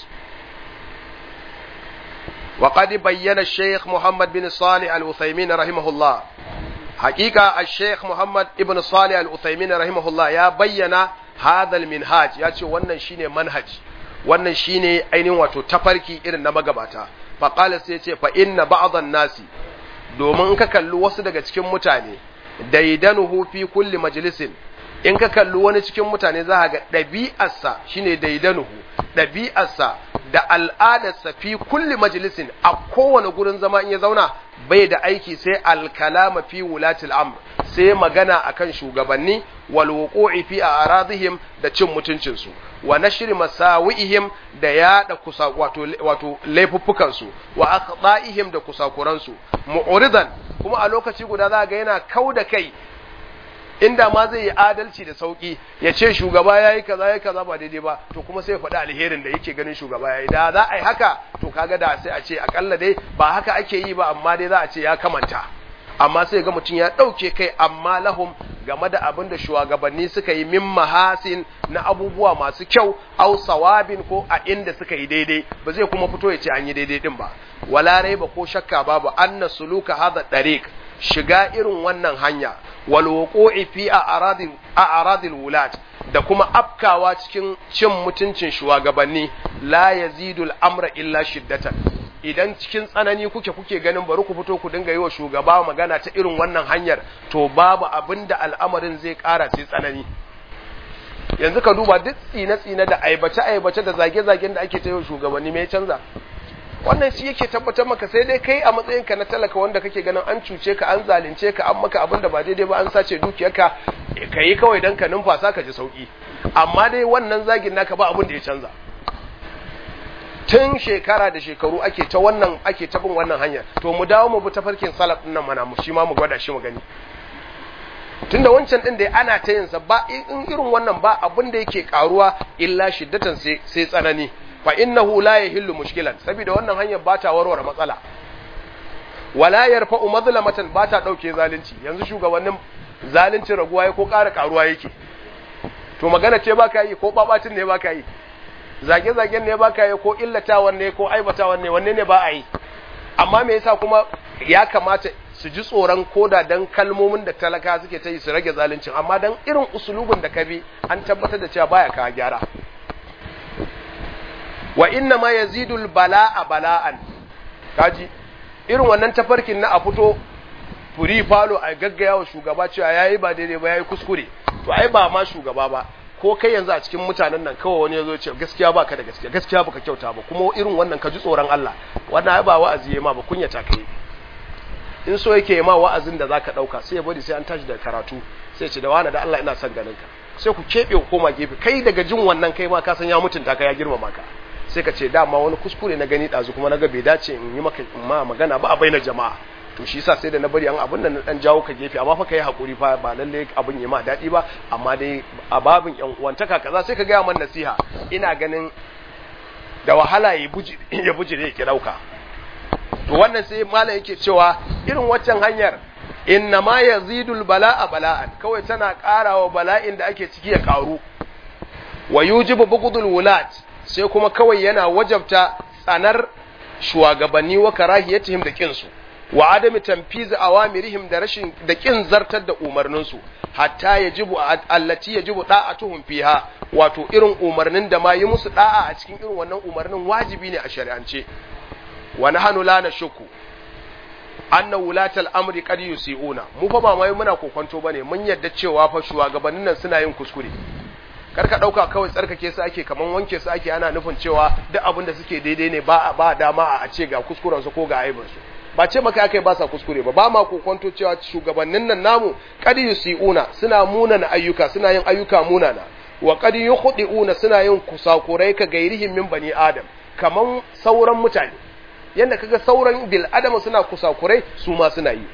wa qad bayyana Sheikh Muhammad bin Salih Al-Uthaymin rahimahullah haqiqa al-Sheikh Muhammad ibn Salih Al-Uthaymin rahimahullah ya bayyana hadal minhaj ya ce wannan shine manhaj wannan shine ainihin wato tafarki irin na magabata fa qala sai ya ce fa inna ba'dhan nasi domin ka kalli wasu daga cikin mutane daidanuhu fi kulli majlisin in ka kalli wani cikin mutane za ga ɗabi'arsa shine daidanuhu ɗabi'arsa da al'adarsa fi kulli majlisin a kowane gurin zama in ya zauna bai da aiki sai alkalama fi wulatil amr sai magana akan shugabanni wal wuqu'i fi a'radihim da cin mutuncin su wa nashri masawi'ihim da yada kusa wato laifuffukan su wa aqda'ihim da kusakuran su mu'ridan kuma a lokaci guda za ga yana kauda kai inda ma zai yi adalci da sauki ya ce shugaba yayi kaza ba daidai ba to kuma sai ya faɗi alherin da yake ganin shugaba yayi da za a yi haka to kaga da sai a ce akalla dai ba haka ake yi ba amma dai za a ce ya kamanta amma sai ga mutum ya ɗauke kai amma lahum game da abin da shugabanni suka yi min mahasin na abubuwa masu kyau au sawabin ko a inda suka yi daidai ba zai kuma fito ya ce an yi daidai din ba wala raiba ko shakka babu anna suluka hadha dariq shiga irin wannan hanya wal wuqu'i fi a'radil wulat da kuma afkawa cikin cin mutuncin shugabanni la yazidul amra illa shiddatan. Idan cikin tsanani kuke ganin bari ku fito ku dinga yi wa shugaba magana ta irin wannan hanyar, to babu abinda al'amarin zai ƙara sai tsanani. Yanzu ka duba duk tsine-tsine da aibace da zage-zagen da ake ta yi wa shugabanni mai canza. Wannan shi yake tabbatar maka sai dai kai a matsayinka na talaka wanda kake ganin an cuce ka, an zalunce ka, an maka abin da ba daidai ba, an sace dukiyarka, ka yi kawai don ka numfasa ka ji sauki. Amma dai wannan zagin naka ba abin da ya canza. Tun shekara da shekaru ake ta bin wannan hanyar. To mu dawo mu bi tafarkin salaf din nan mana mu shi ma mu gwada shi mu gani. Tunda wancan din da ana ta yin sa ba in irin wannan ba abin da yake karuwa illa shiddatan sai tsanani. Fa innahu la yahillu mushkilan, saboda wannan hanyar ba ta warware matsala. Wala yarfa'u mazlamatan, ba ta dauke zalunci. Yanzu shugabannin zalunci raguwa yake ko ƙara karuwa yake. To magana ce baka yi ko babatin ne baka yi. Zage-zagen ne baka yi ko illatawan ne ko aibatawan ne, wanne ne ba a yi. Amma me yasa kuma ya kamata su ji tsoron koda dan kalmomin da talaka suke ta yi su rage zaluncin, amma dan irin usulubin da ka bi an tabbatar da cewa baya ka gyara. Wa inna ma yazidul bala'a bala'an. Kaji irin wannan tafarkin na a fito furi falo a gaggaya wa shugaba cewa yayi ba daidai ba, yayi kuskure. To ai ba ma shugaba ba, ko kai yanzu a cikin mutanen nan kawai wani yazo ce gaskiya baka da gaskiya, gaskiya baka kyauta ba, kuma irin wannan ka ji tsoron Allah. Wannan ai ba wa'azi yayi ma ba, kunyata kai. In so yake ma wa'azin da zaka dauka sai ya bari sai an tashi da karatu, sai ya ce da wani da Allah ina son ganin ka. Sai ku kebe ku koma gefe, kai daga jin wannan kai ma ka san ya mutunta ka, ya girmama ka. Sai ka ce dama wani kuskure na gani dazu kuma naga bai dace in yi maka magana ba a bainar jama'a, to shi yasa sai da na bari an abin nan na dan jawo ka gefe, amma fa kai hakuri fa ba lalle abin ya ma dadi ba, amma dai a babin yan uwantaka kaza sai ka ga man nasiha, ina ganin da wahala ya bujire yake dauka. To wannan sai malam yake cewa irin waccan hanyar inna ma yazidul bala'a bala'an, kawai tana karawa bala'in da ake ciki ya karu. Wa yujibu bughdul wulat, sai kuma kawai yana wajabta tsanar shugabanni wa karahiyatihim da kinsu, wa adami tanfiz awamirihim da rashin da kin zartar da umarninsu, hatta yajibu allati yajibu da'atuhum fiha, wato irin umarnin da ma yi musu da'a a cikin irin wannan umarnin wajibi ne a shari'ance. Wa nahnu la nashku anna wulatal amri qad yusiuna, mu fa ba mai muna kokonto bane, mun yadda cewa fa shugabannin nan suna yin kuskure. Karka dauka kawai tsarkake su ake, kaman wanke su ake, ana nufin cewa duk abin da suke daidai ne, ba dama a ce ga kuskuren su ko ga aibin su. Ba ce maka akai ba sa kuskure ba ma kokonto cewa shugabannin nan namu qad yusiuna, suna munana ayyuka, suna yin ayyuka munana, wa qad yukhdiuna, suna yin kusakurai ka gairihim min bani adam, kaman sauran mutane. Yanda kaga sauran bil adam suna kusakurai, su ma suna yi.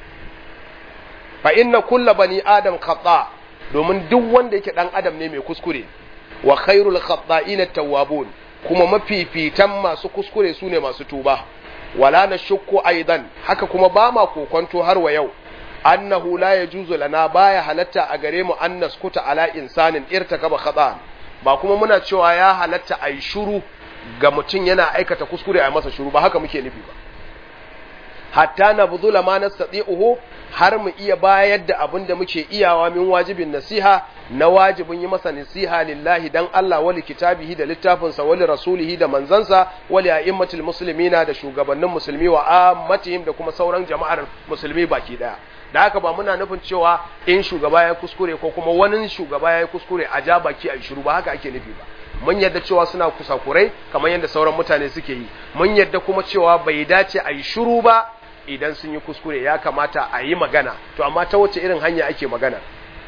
Fa inna kullu bani adam khata, domin duk wanda yake dan adam ne mai kuskure. Wa khairul khata'in at-tawwabun, kuma mafifitan masu kuskure sune masu tuba. Wala nashukku aidan, haka kuma ba ma kokonto har wa yau, annahu la yajuzu lana, baya halatta a gare mu an naskuta ala insanin irtakaba khata'an, ba kuma muna cewa ya halatta ai shiru ga mutum yana aikata kuskure a masa shiru, ba haka muke nufi ba. Hatta nabdhula ma nastati'uhu, har mu iya bayar da abin da muke iyawa min wajibin nasiha, na wajibin yi masa nasiha lillahi dan Allah, wali kitabihi da littafinsa, wali rasulihi da manzansa, wali a'immatul muslimina da shugabannin musulmi, wa ammatihim da kuma sauran jama'ar musulmi baki daya. Da haka ba muna nufin cewa in shugaba ya kuskure ko kuma wani shugaba ya kuskure a ja baki a shiru, ba haka ake nufi ba. Mun yadda cewa suna kusakurai kamar yadda sauran mutane suke yi, mun yadda kuma cewa bai dace a yi shiru ba idan sun yi kuskure, ya kamata a yi magana. To amma ta wace irin hanya ake magana?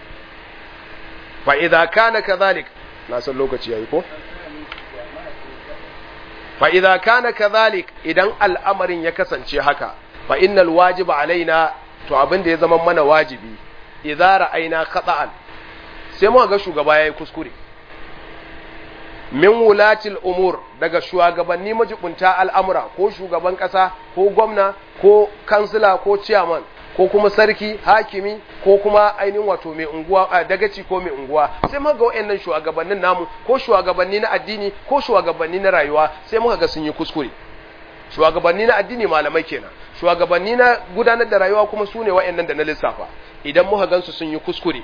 Fa idza kana kadhalik, na san lokaci yayi ko? Fa idza kana kadhalik, idan al'amarin ya kasance haka, fa innal wajiba alaina, to abin da ya zama mana wajibi, idza ra'ayna khata'an, sai mu ga shugaba yayi kuskure, min wulatil umur, daga shugabanni majibunta al'amura, ko shugaban kasa ko gwamna ko kansila ko chairman ko kuma sarki hakimi ko kuma ainihin wato mai unguwa dagaci ko mai unguwa, sai muka ga wayannan shugabannin namu, ko shugabanni na addini ko shugabanni na rayuwa, sai muka ga sun yi kuskure. Shugabanni na addini malamai kenan, shugabanni na gudanar da rayuwa kuma su ne wa'annan da na lissafa. Idan muka gansu sun yi kuskure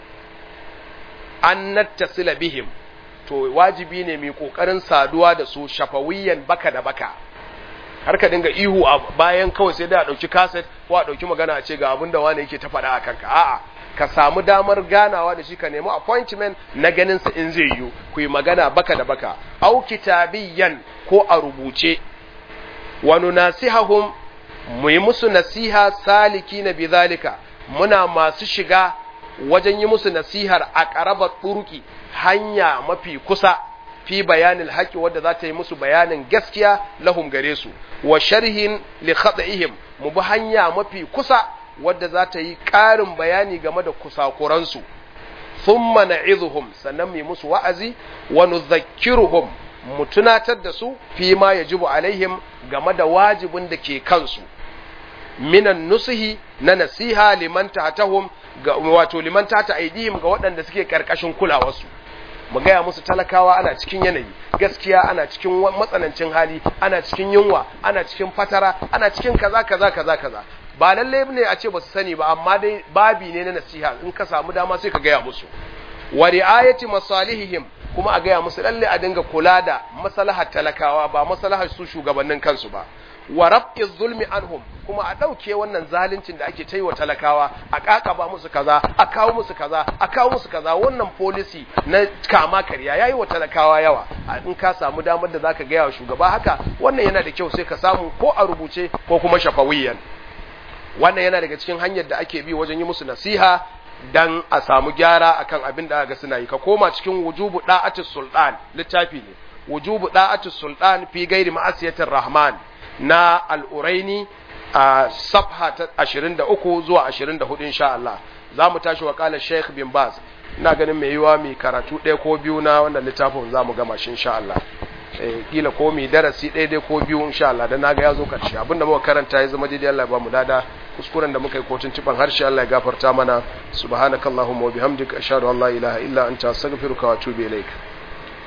an nattasila bihim, to wajibi ne mai kokarin saduwa da su shafawiyan baka da baka, har ka dinga ihu a bayan kawai sai da a dauki cassette ko a dauki magana a ce ga abin da wani yake ta faɗa a kanka. A'a, ka samu damar ganawa da shi, ka nemi appointment na ganin sa in zai yi, ku yi magana baka da baka. Au kitabiyan, ko a rubuce. wa nunasihahum, mu yi musu nasiha salikina bidhalika, muna masu shiga wajen yi musu nasihar a ƙarabar turuki, hanya mafi kusa, fi bayanin haƙi wadda za ta yi musu bayanin gaskiya lahum gare su, wa sharhin li khata'ihim, mu bi hanya mafi kusa wadda za ta yi ƙarin bayani game da kusakuransu. Thumma na'izuhum, sannan mu musu wa'azi, wa nudhakkiruhum, mu tunatar da su fi ma yajibu alaihim, game da wajibin da ke kansu, minan nusihi, na nasiha, liman tahtahum, wato liman tahta aidihim, ga waɗanda suke karkashin kulawarsu. Mu gaya musu talakawa ana cikin yanayi, gaskiya ana cikin matsanancin hali, ana cikin yunwa, ana cikin fatara, ana cikin kaza kaza kaza kaza. Ba lalle ne a ce ba su sani ba, amma dai babi ne na nasiha, in ka samu dama sai ka gaya musu. Wa ri'ayati masalihihim, kuma a gaya musu lalle a dinga kula da maslahar talakawa, ba maslahar su shugabannin kansu ba. Wa raf'i zulmi anhum, kuma a dauke wannan zaluncin da ake taiwa talakawa, a kakaba musu kaza, a kawo musu kaza, a kawo musu kaza. Wannan policy na kama karya yayi wa talakawa yawa. In ka samu damar da zaka gaya wa shugaba haka, wannan yana da kyau, sai ka samu ko a rubuce ko kuma shafawiyan. Wannan yana daga cikin hanyar da ake bi wajen yi musu nasiha dan a samu gyara akan abin da aka suna yi. Ka koma cikin wujubu da'atus sultan, littafi ne, wujubu da'atus sultan fi ghairi ma'asiyatir rahman, na al-Uraini, a safha ta 23 zuwa 24 insha Allah. Za mu tashi wa kala Sheikh bin Baz. Ina ganin mai yiwa mai karatu ɗaya ko biyu na wannan littafin za mu gama shi insha Allah. Kila ko mai darasi ɗaya dai ko biyu insha Allah, dan naga ya zo karshe. Abinda muka karanta ya zama daidai, Allah ya ba mu dada. Kuskuren da muka yi kotun tiban harshe, Allah ya gafarta mana. Subhanakallahumma wa bihamdika, ashhadu an la ilaha illa anta, astaghfiruka wa atubu ilaik.